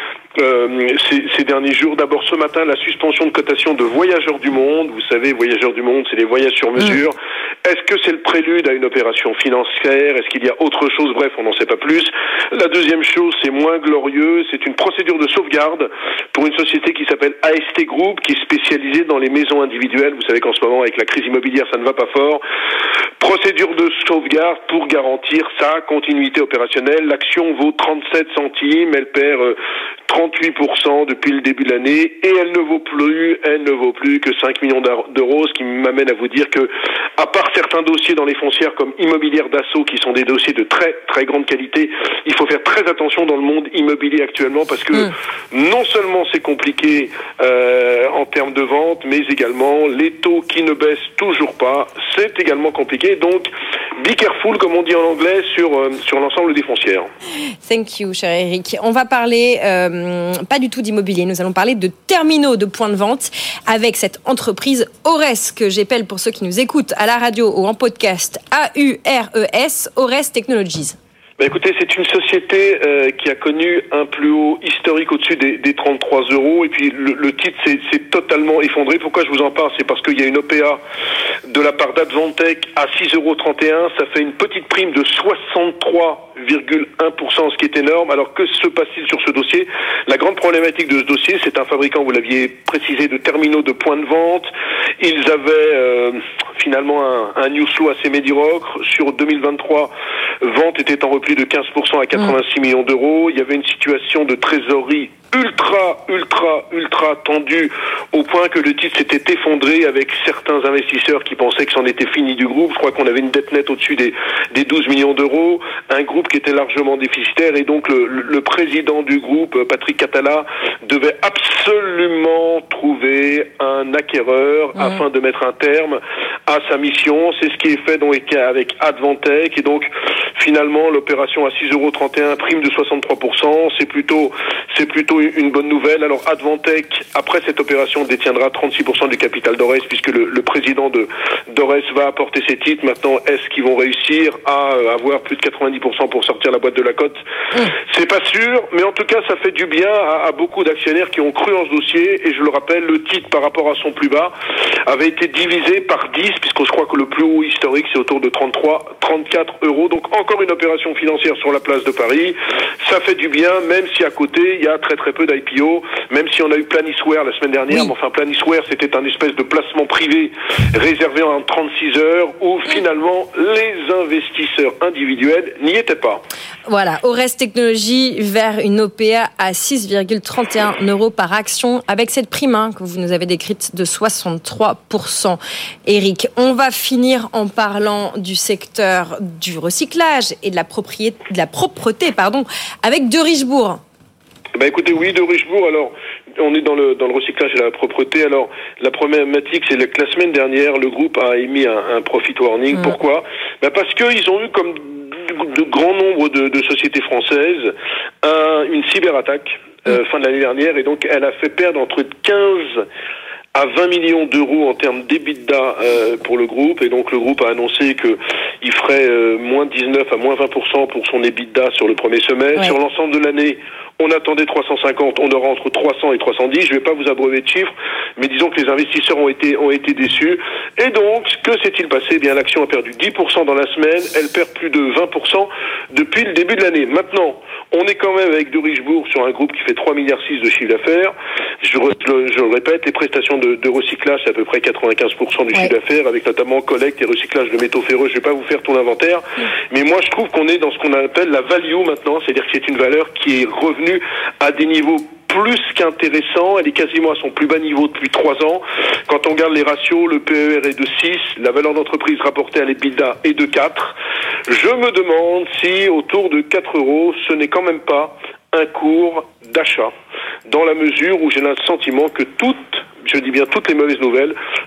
Euh, ces, ces derniers jours, d'abord ce matin, la suspension de cotation de Voyageurs du Monde. Vous savez, Voyageurs du Monde, c'est des voyages sur mesure. Mmh. Est-ce que c'est le prélude à une opération financière? Est-ce qu'il y a autre chose? Bref, on n'en sait pas plus. La deuxième chose, c'est moins glorieux, c'est une procédure de sauvegarde pour une société qui s'appelle A S T Group, qui est spécialisée dans les maisons individuelles. Vous savez qu'en ce moment, avec la crise immobilière, ça ne va pas fort. Procédure de sauvegarde pour garantir sa continuité opérationnelle. L'action vaut trente-sept centimes, elle perd euh, trente-huit pour cent depuis le début de l'année et elle ne vaut plus, elle ne vaut plus que cinq millions d'euros, ce qui m'amène à vous dire que, à part certains dossiers dans les foncières comme Immobilière d'Assaut, qui sont des dossiers de très très grande qualité, il faut faire très attention dans le monde immobilier actuellement parce que mmh. non seulement c'est compliqué euh, en termes de vente, mais également les taux qui ne baissent toujours pas, c'est également compliqué. Donc, be careful, comme on dit en anglais, sur euh, sur l'ensemble des foncières. Thank you, cher Eric. On va parler euh, pas du tout d'immobilier, nous allons parler de terminaux de points de vente avec cette entreprise Ores, que j'appelle pour ceux qui nous écoutent à la radio ou en podcast, A U R E S, Ores Technologies. Bah écoutez, c'est une société euh, qui a connu un plus haut historique au-dessus des, des trente-trois euros et puis le, le titre s'est, s'est totalement effondré. Pourquoi je vous en parle? C'est parce qu'il y a une O P A de la part d'Advantech à six euros trente et un. Ça fait une petite prime de soixante-trois virgule un pour cent, ce qui est énorme. Alors que se passe-t-il sur ce dossier? La grande problématique de ce dossier, c'est un fabricant, vous l'aviez précisé, de terminaux de points de vente. Ils avaient euh, finalement un, un news flow assez médiocre. Sur deux mille vingt-trois, vente était en repli de quinze pour cent à quatre-vingt-six mmh. millions d'euros. Il y avait une situation de trésorerie ultra, ultra, ultra tendue au point que le titre s'était effondré avec certains investisseurs qui pensaient que c'en était fini du groupe. Je crois qu'on avait une dette nette au-dessus des, des douze millions d'euros, un groupe qui était largement déficitaire et donc le, le président du groupe, Patrick Catala, devait absolument trouver un acquéreur mmh. afin de mettre un terme à sa mission. C'est ce qui est fait donc avec Advantech et donc finalement l'opération à six euros trente et un, prime de soixante-trois pour cent, c'est plutôt, c'est plutôt une bonne nouvelle. Alors Advantech, après cette opération, détiendra trente-six pour cent du capital d'Ores puisque le, le président de d'Ores va apporter ses titres. Maintenant, est-ce qu'ils vont réussir à avoir plus de quatre-vingt-dix pour cent pour sortir la boîte de la cote? mmh. C'est pas sûr, mais en tout cas, ça fait du bien à, à beaucoup d'actionnaires qui ont cru en ce dossier. Et je le rappelle, le titre par rapport à son plus bas avait été divisé par dix, puisque je crois que le plus haut historique, c'est autour de trente-trois, trente-quatre euros. Donc encore une opération financière sur la place de Paris. Ça fait du bien, même si à côté, il y a très très peu d'I P O, même si on a eu Planisware la semaine dernière. Oui. Mais enfin, Planisware, c'était un espèce de placement privé réservé en trente-six heures où finalement, les investisseurs individuels n'y étaient pas. Voilà, Ores Technologies vers une O P A à six virgule trente et un euros par action avec cette prime hein, que vous nous avez décrite de soixante-trois pour cent. Eric, on va finir en parlant du secteur du recyclage et de la propriété, de la propreté, pardon, avec De Richebourg. Bah écoutez, oui, De Richebourg, alors on est dans le dans le recyclage et la propreté. Alors la problématique, c'est que la semaine dernière, le groupe a émis un, un profit warning. Mmh. Pourquoi? Bah parce qu'ils ont eu comme de grand nombre de, de sociétés françaises un, une cyberattaque euh, fin de l'année dernière et donc elle a fait perdre entre quinze à vingt millions d'euros en termes d'EBITDA euh, pour le groupe et donc le groupe a annoncé que il ferait euh, moins dix-neuf à moins vingt pour cent pour son EBITDA sur le premier semestre. Ouais. Sur l'ensemble de l'année, on attendait trois cent cinquante, on aura entre trois cents et trois cent dix. Je ne vais pas vous abreuver de chiffres, mais disons que les investisseurs ont été ont été déçus. Et donc, que s'est-il passé? Eh bien, l'action a perdu dix pour cent dans la semaine. Elle perd plus de vingt pour cent depuis le début de l'année. Maintenant, on est quand même avec De Richebourg sur un groupe qui fait trois virgule six milliards de chiffre d'affaires. Je, je, je le répète, les prestations de, de recyclage, c'est à peu près quatre-vingt-quinze pour cent du ouais. chiffre d'affaires, avec notamment collecte et recyclage de métaux ferreux. Je ne vais pas vous faire tout l'inventaire, mmh. mais moi, je trouve qu'on est dans ce qu'on appelle la value maintenant, c'est-à-dire que c'est une valeur qui est revenue à des niveaux plus qu'intéressant, elle est quasiment à son plus bas niveau depuis trois ans. Quand on regarde les ratios, le P E R est de six, la valeur d'entreprise rapportée à l'EBITDA est de quatre. Je me demande si autour de quatre euros, ce n'est quand même pas un cours d'achat, dans la mesure où j'ai le sentiment que toutes, je dis bien toutes les mauvaises nouvelles,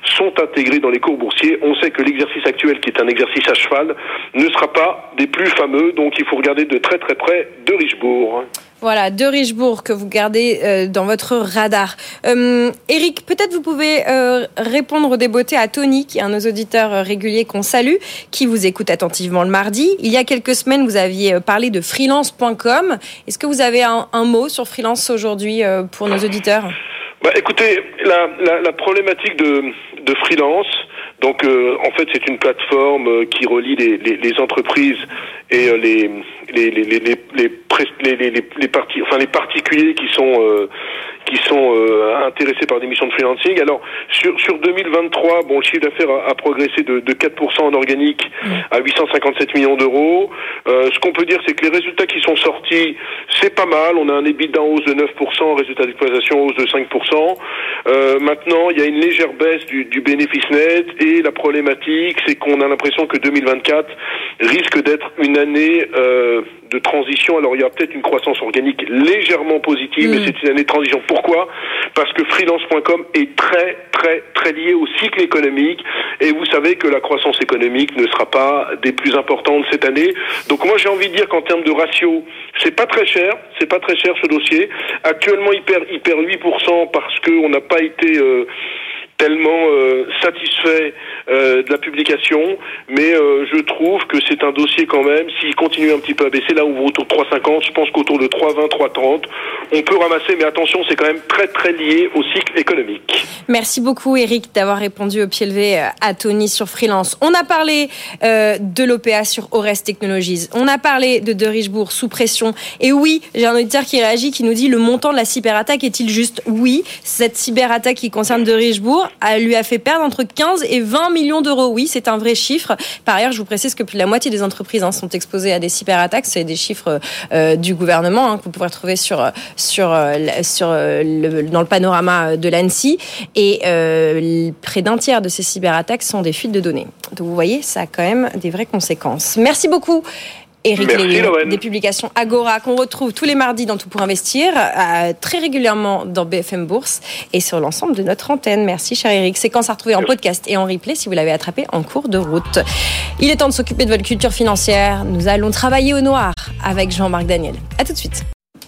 sont intégrés dans les cours boursiers. On sait que l'exercice actuel, qui est un exercice à cheval, ne sera pas des plus fameux, donc il faut regarder de très très près de Richebourg. Voilà, de Richebourg que vous gardez euh, dans votre radar. Euh, Eric, peut-être vous pouvez euh, répondre des beautés à Tony, qui est un de nos auditeurs réguliers qu'on salue, qui vous écoute attentivement le mardi. Il y a quelques semaines, vous aviez parlé de freelance point com. Est-ce que vous avez un, un mot sur freelance aujourd'hui euh, pour nos auditeurs ? Bah, écoutez, la, la, la problématique de, de freelance, donc euh, en fait c'est une plateforme euh, qui relie les, les, les entreprises et euh, les les les les les les, les, les, les, les parties, enfin les particuliers qui sont euh, qui sont euh, intéressés par des missions de freelancing. Alors sur sur deux mille vingt-trois, bon, le chiffre d'affaires a, a progressé de, de quatre pour cent en organique à huit cent cinquante-sept millions d'euros. Euh, ce qu'on peut dire, c'est que les résultats qui sont sortis, c'est pas mal. On a un EBITDA en hausse de neuf pour cent, résultat d'exploitation en hausse de cinq pour cent. Euh, maintenant, il y a une légère baisse du, du bénéfice net, et la problématique, c'est qu'on a l'impression que deux mille vingt-quatre risque d'être une année euh, de transition. Alors il y a peut-être une croissance organique légèrement positive, mmh. mais c'est une année de transition. Pourquoi ? Parce que freelance point com est très très très lié au cycle économique, et vous savez que la croissance économique ne sera pas des plus importantes cette année. Donc moi j'ai envie de dire qu'en termes de ratio, c'est pas très cher, c'est pas très cher ce dossier. Actuellement il perd, il perd huit pour cent parce qu'on n'a pas été euh, tellement euh, satisfait euh, de la publication, mais euh, je trouve que c'est un dossier quand même, s'il continue un petit peu à baisser, là on va autour de trois virgule cinquante, je pense qu'autour de trois virgule vingt, trois virgule trente, on peut ramasser, mais attention, c'est quand même très très lié au cycle économique. Merci beaucoup Eric d'avoir répondu au pied levé à Tony sur Freelance. On a parlé euh, de l'O P A sur Ores Technologies, on a parlé de De Richebourg sous pression, et oui, j'ai un auditeur qui réagit, qui nous dit: le montant de la cyberattaque est-il juste ? Oui, cette cyberattaque qui concerne De Richebourg elle lui a fait perdre entre quinze et vingt millions d'euros. Oui, c'est un vrai chiffre. Par ailleurs, je vous précise que plus de la moitié des entreprises hein, sont exposées à des cyberattaques. C'est des chiffres euh, du gouvernement hein, que vous pouvez retrouver sur, sur, sur, le, dans le panorama de l'ANSSI. Et euh, près d'un tiers de ces cyberattaques sont des fuites de données. Donc vous voyez, ça a quand même des vraies conséquences. Merci beaucoup. Eric Lewin, des publications Agora qu'on retrouve tous les mardis dans Tout pour Investir, euh, très régulièrement dans B F M Bourse et sur l'ensemble de notre antenne. Merci cher Eric. Séquence à retrouver en podcast et en replay si vous l'avez attrapé en cours de route. Il est temps de s'occuper de votre culture financière. Nous allons travailler au noir avec Jean-Marc Daniel. À tout de suite.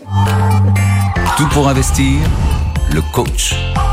Tout pour investir, le coach.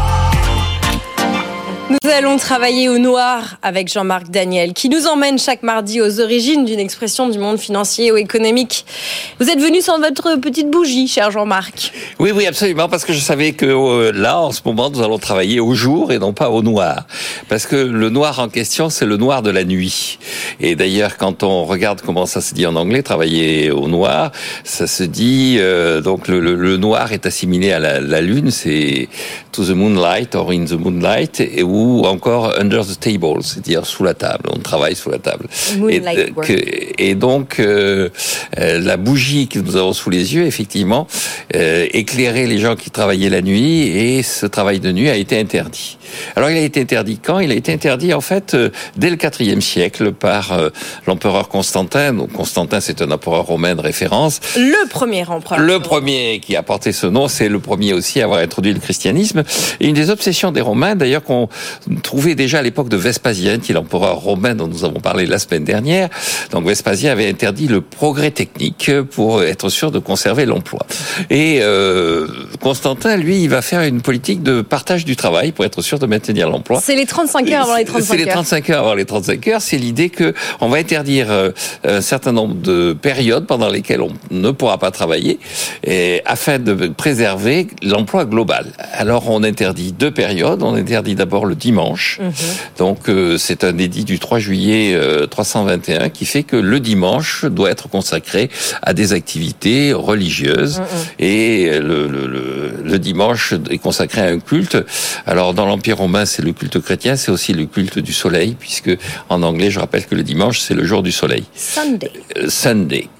Nous allons travailler au noir avec Jean-Marc Daniel, qui nous emmène chaque mardi aux origines d'une expression du monde financier ou économique. Vous êtes venu sans votre petite bougie, cher Jean-Marc. Oui, oui, absolument, parce que je savais que euh, là, en ce moment, nous allons travailler au jour et non pas au noir. Parce que le noir en question, c'est le noir de la nuit. Et d'ailleurs, quand on regarde comment ça se dit en anglais, travailler au noir, ça se dit, euh, donc le, le, le noir est assimilé à la, la lune, c'est to the moonlight or in the moonlight, et ou encore under the table, c'est-à-dire sous la table. On travaille sous la table. Et, euh, que, et donc, euh, euh, la bougie que nous avons sous les yeux, effectivement, euh, éclairait les gens qui travaillaient la nuit, et ce travail de nuit a été interdit. Alors, il a été interdit quand ? Il a été interdit, en fait, euh, dès le quatrième siècle par euh, l'empereur Constantin. Donc, Constantin, c'est un empereur romain de référence. Le premier empereur. Le premier qui a porté ce nom, c'est le premier aussi à avoir introduit le christianisme. Et une des obsessions des Romains, d'ailleurs, qu'on trouvait déjà à l'époque de Vespasien, qui est l'empereur romain dont nous avons parlé la semaine dernière. Donc, Vespasien avait interdit le progrès technique pour être sûr de conserver l'emploi. Et euh, Constantin, lui, il va faire une politique de partage du travail pour être sûr de maintenir l'emploi. C'est les trente-cinq heures avant les trente-cinq heures. C'est les trente-cinq heures avant les trente-cinq heures. C'est l'idée que on va interdire euh, un certain nombre de périodes pendant lesquelles on ne pourra pas travailler, et, afin de préserver l'emploi global. Alors, on interdit deux périodes. On interdit d'abord le dimanche. Mmh. Donc, euh, c'est un édit du trois juillet euh, trois cent vingt et un qui fait que le dimanche doit être consacré à des activités religieuses. Mmh. Et le, le, le, le dimanche est consacré à un culte. Alors, dans l'Empire romain, c'est le culte chrétien, c'est aussi le culte du soleil, puisque en anglais, je rappelle que le dimanche, c'est le jour du soleil. Sunday. Euh, Sunday.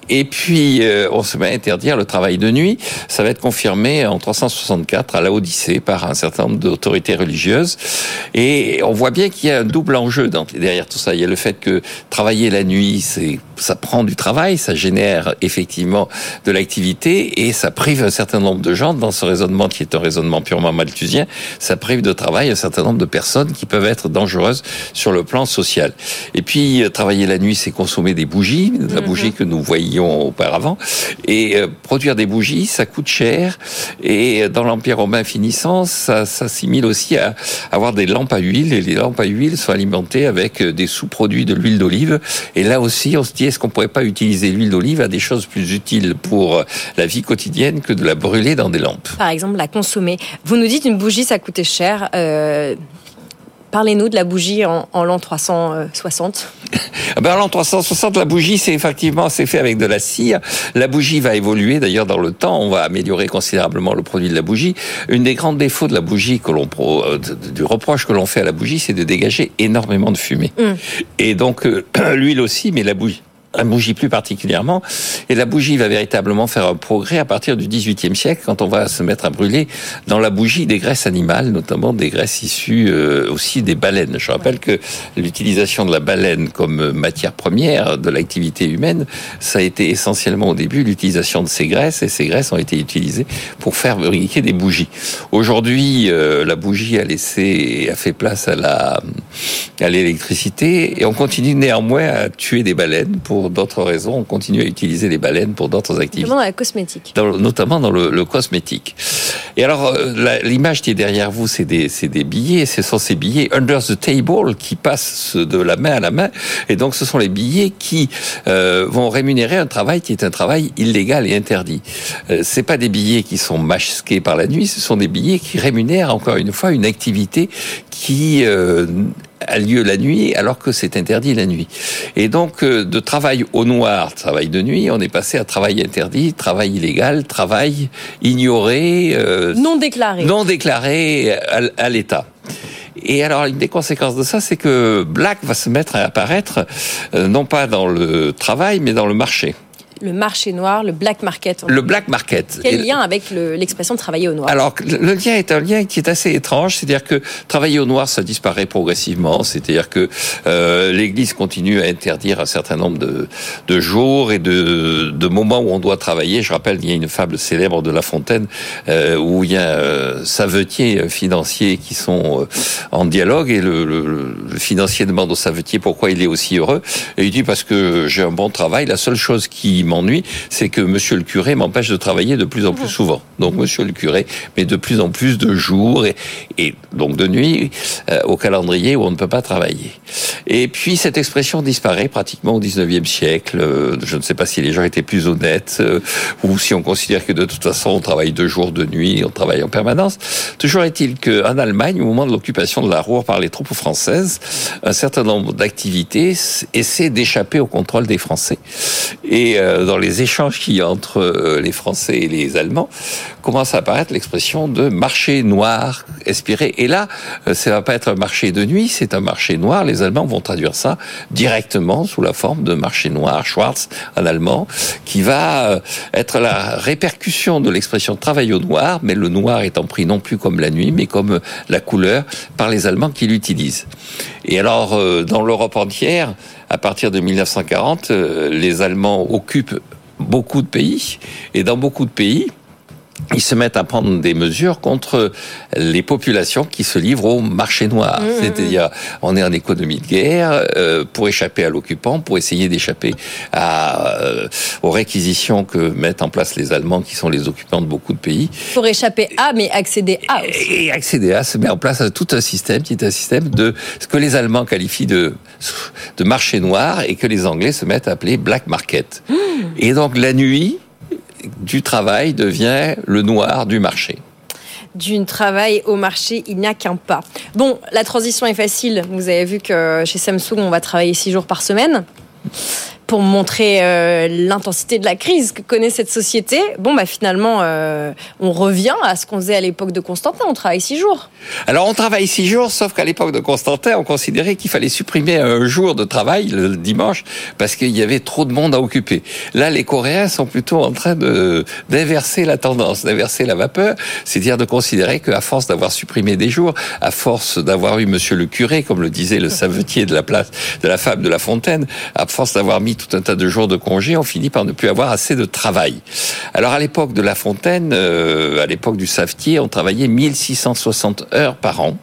Et puis, euh, on se met à interdire le travail de nuit. Ça va être confirmé en trois cent soixante-quatre à la Odyssée par un certain nombre d'autorités religieuses. Et on voit bien qu'il y a un double enjeu dans, derrière tout ça. Il y a le fait que travailler la nuit, c'est, ça prend du travail, ça génère effectivement de l'activité et ça prive un certain nombre de gens dans ce raisonnement qui est un raisonnement purement malthusien. Ça prive de travail un certain nombre de personnes qui peuvent être dangereuses sur le plan social. Et puis, euh, travailler la nuit, c'est consommer des bougies, de la bougie que nous voyions auparavant. Et euh, produire des bougies, ça coûte cher. Et dans l'Empire romain finissant, ça s'assimile aussi à avoir des lampes à huile. Et les lampes à huile sont alimentées avec des sous-produits de l'huile d'olive. Et là aussi, on se dit, est-ce qu'on pourrait pas utiliser l'huile d'olive à des choses plus utiles pour la vie quotidienne que de la brûler dans des lampes? Par exemple, la consommer. Vous nous dites une bougie, ça coûtait cher. Euh... Parlez-nous de la bougie en, en l'an trois cent soixante. Ben, en l'an trois cent soixante, la bougie, c'est effectivement, c'est fait avec de la cire. La bougie va évoluer, d'ailleurs, dans le temps. On va améliorer considérablement le produit de la bougie. Une des grands défauts de la bougie, que l'on pro, du reproche que l'on fait à la bougie, c'est de dégager énormément de fumée. Mm. Et donc, euh, l'huile aussi, mais la bougie. La bougie plus particulièrement. Et la bougie va véritablement faire un progrès à partir du dix-huitième siècle, quand on va se mettre à brûler dans la bougie des graisses animales, notamment des graisses issues euh, aussi des baleines. Je rappelle que l'utilisation de la baleine comme matière première de l'activité humaine, ça a été essentiellement au début l'utilisation de ces graisses, et ces graisses ont été utilisées pour faire fabriquer des bougies. Aujourd'hui, euh, la bougie a laissé, a fait place à la, à l'électricité, et on continue néanmoins à tuer des baleines pour d'autres raisons. On continue à utiliser les baleines pour d'autres activités. Notamment dans la cosmétique. Dans, notamment dans le, le cosmétique. Et alors, la, l'image qui est derrière vous, c'est des, c'est des billets. Ce sont ces billets under the table qui passent de la main à la main. Et donc, ce sont les billets qui euh, vont rémunérer un travail qui est un travail illégal et interdit. Euh, c'est pas des billets qui sont masqués par la nuit. Ce sont des billets qui rémunèrent, encore une fois, une activité qui euh, a lieu la nuit alors que c'est interdit la nuit. Et donc, euh, de travail au noir, travail de nuit, on est passé à travail interdit, travail illégal, travail ignoré, euh, non déclaré, non déclaré à, à l'État. Et alors, une des conséquences de ça, c'est que Black va se mettre à apparaître, euh, non pas dans le travail, mais dans le marché. Le marché noir, le black market. Le black market. Quel lien avec le, l'expression travailler au noir? Alors, le lien est un lien qui est assez étrange, c'est-à-dire que travailler au noir, ça disparaît progressivement, c'est-à-dire que euh, l'Église continue à interdire un certain nombre de, de jours et de, de moments où on doit travailler. Je rappelle, il y a une fable célèbre de La Fontaine euh, où il y a euh, savetiers euh, financiers qui sont euh, en dialogue, et le, le, le financier demande au savetier pourquoi il est aussi heureux, et il dit parce que j'ai un bon travail, la seule chose qui m'ennuie, c'est que monsieur le curé m'empêche de travailler de plus en plus souvent. Donc monsieur le curé met de plus en plus de jours et, et donc de nuit euh, au calendrier où on ne peut pas travailler. Et puis cette expression disparaît pratiquement au dix-neuvième siècle. Euh, je ne sais pas si les gens étaient plus honnêtes euh, ou si on considère que de toute façon on travaille deux jours de nuit, on travaille en permanence. Toujours est-il qu'en Allemagne, au moment de l'occupation de la Ruhr par les troupes françaises, un certain nombre d'activités essaient d'échapper au contrôle des Français. Et euh, dans les échanges qu'il y a entre les Français et les Allemands, commence à apparaître l'expression de marché noir inspiré. Et là, ça va pas être un marché de nuit, c'est un marché noir. Les Allemands vont traduire ça directement sous la forme de marché noir, Schwarz en allemand, qui va être la répercussion de l'expression travail au noir, mais le noir étant pris non plus comme la nuit, mais comme la couleur par les Allemands qui l'utilisent. Et alors, dans l'Europe entière, à partir de mille neuf cent quarante, les Allemands occupent beaucoup de pays, et dans beaucoup de pays, ils se mettent à prendre des mesures contre les populations qui se livrent au marché noir. Mmh. C'est-à-dire, on est en économie de guerre, euh, pour échapper à l'occupant, pour essayer d'échapper à, euh, aux réquisitions que mettent en place les Allemands, qui sont les occupants de beaucoup de pays. Pour échapper à, mais accéder à aussi. Et accéder à, se met en place tout un système qui est un système de ce que les Allemands qualifient de, de marché noir, et que les Anglais se mettent à appeler black market. Mmh. Et donc, la nuit du travail devient le noir du marché. Du travail au marché, il n'y a qu'un pas. Bon, la transition est facile. Vous avez vu que chez Samsung, on va travailler six jours par semaine. pour montrer euh, l'intensité de la crise que connaît cette société. Bon, bah finalement, euh, on revient à ce qu'on faisait à l'époque de Constantin. On travaille six jours. Alors, on travaille six jours, sauf qu'à l'époque de Constantin, on considérait qu'il fallait supprimer un jour de travail, le dimanche, parce qu'il y avait trop de monde à occuper. Là, les Coréens sont plutôt en train de d'inverser la tendance, d'inverser la vapeur, c'est-à-dire de considérer qu'à force d'avoir supprimé des jours, à force d'avoir eu monsieur le curé, comme le disait le savetier de la place, de la fable de La Fontaine, à force d'avoir mis tout un tas de jours de congé, on finit par ne plus avoir assez de travail. Alors à l'époque de La Fontaine, euh, à l'époque du savetier, on travaillait mille six cent soixante heures par an.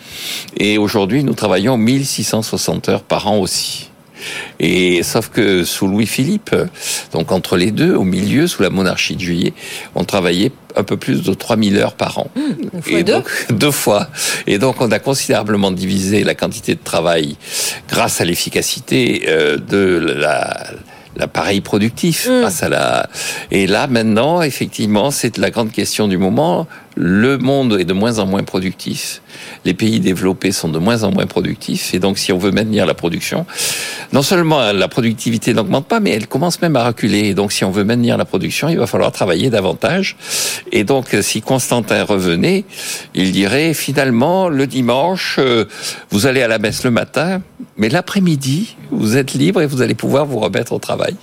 Et aujourd'hui, nous travaillons mille six cent soixante heures par an aussi. Et sauf que sous Louis-Philippe, donc entre les deux, au milieu, sous la monarchie de Juillet, on travaillait un peu plus de trois mille heures par an. Mmh, fois et deux. donc, deux fois. Et donc, on a considérablement divisé la quantité de travail grâce à l'efficacité euh, de la... l'appareil productif, mmh. grâce à la... Et là, maintenant, effectivement, c'est la grande question du moment. Le monde est de moins en moins productif. Les pays développés sont de moins en moins productifs. Et donc, si on veut maintenir la production, non seulement la productivité n'augmente pas, mais elle commence même à reculer. Et donc, si on veut maintenir la production, il va falloir travailler davantage. Et donc, si Constantin revenait, il dirait, finalement, le dimanche, euh, vous allez à la messe le matin, mais l'après-midi, vous êtes libre et vous allez pouvoir vous remettre au travail.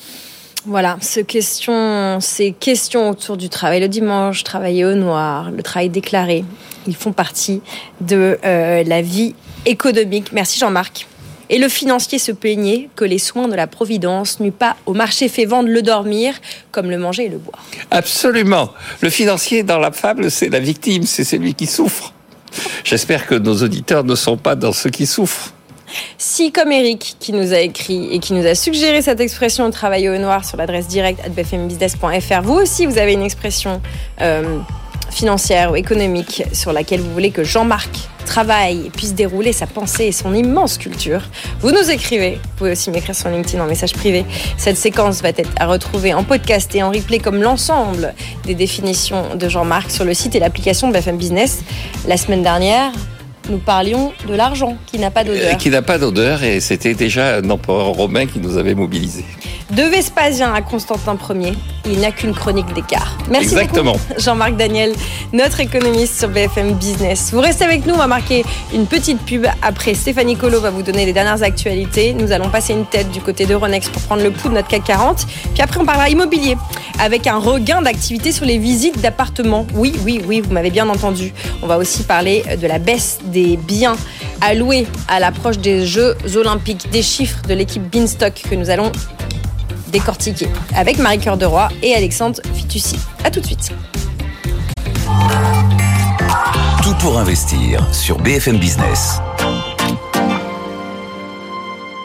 Voilà, ce question, ces questions autour du travail le dimanche, travailler au noir, le travail déclaré, ils font partie de euh, la vie économique. Merci Jean-Marc. Et le financier se plaignait que les soins de la Providence n'eût pas au marché fait vendre le dormir, comme le manger et le boire. Absolument. Le financier, dans la fable, c'est la victime, c'est celui qui souffre. J'espère que nos auditeurs ne sont pas dans ceux qui souffrent. Si, comme Eric, qui nous a écrit et qui nous a suggéré cette expression « travailler au noir » sur l'adresse directe arobase b f m business point f r, vous aussi, vous avez une expression euh, financière ou économique sur laquelle vous voulez que Jean-Marc travaille et puisse dérouler sa pensée et son immense culture, vous nous écrivez. Vous pouvez aussi m'écrire sur LinkedIn en message privé. Cette séquence va être à retrouver en podcast et en replay comme l'ensemble des définitions de Jean-Marc sur le site et l'application de B F M Business. La semaine dernière, nous parlions de l'argent qui n'a pas d'odeur. Euh, qui n'a pas d'odeur, et c'était déjà un empereur romain qui nous avait mobilisés. De Vespasien à Constantin Ier, il n'y a qu'une chronique d'écart. Merci Exactement. beaucoup, Jean-Marc Daniel, notre économiste sur B F M Business. Vous restez avec nous, on va marquer une petite pub. Après, Stéphanie Colo va vous donner les dernières actualités. Nous allons passer une tête du côté d'Euronext pour prendre le pouls de notre C A C quarante. Puis après, on parlera immobilier, avec un regain d'activité sur les visites d'appartements. Oui, oui, oui, vous m'avez bien entendu. On va aussi parler de la baisse des biens alloués à l'approche des Jeux Olympiques, des chiffres de l'équipe Beanstalk que nous allons décortiquer avec Marie-Cœur de Roy et Alexandre Fitoussi. À tout de suite. Tout pour investir sur B F M Business.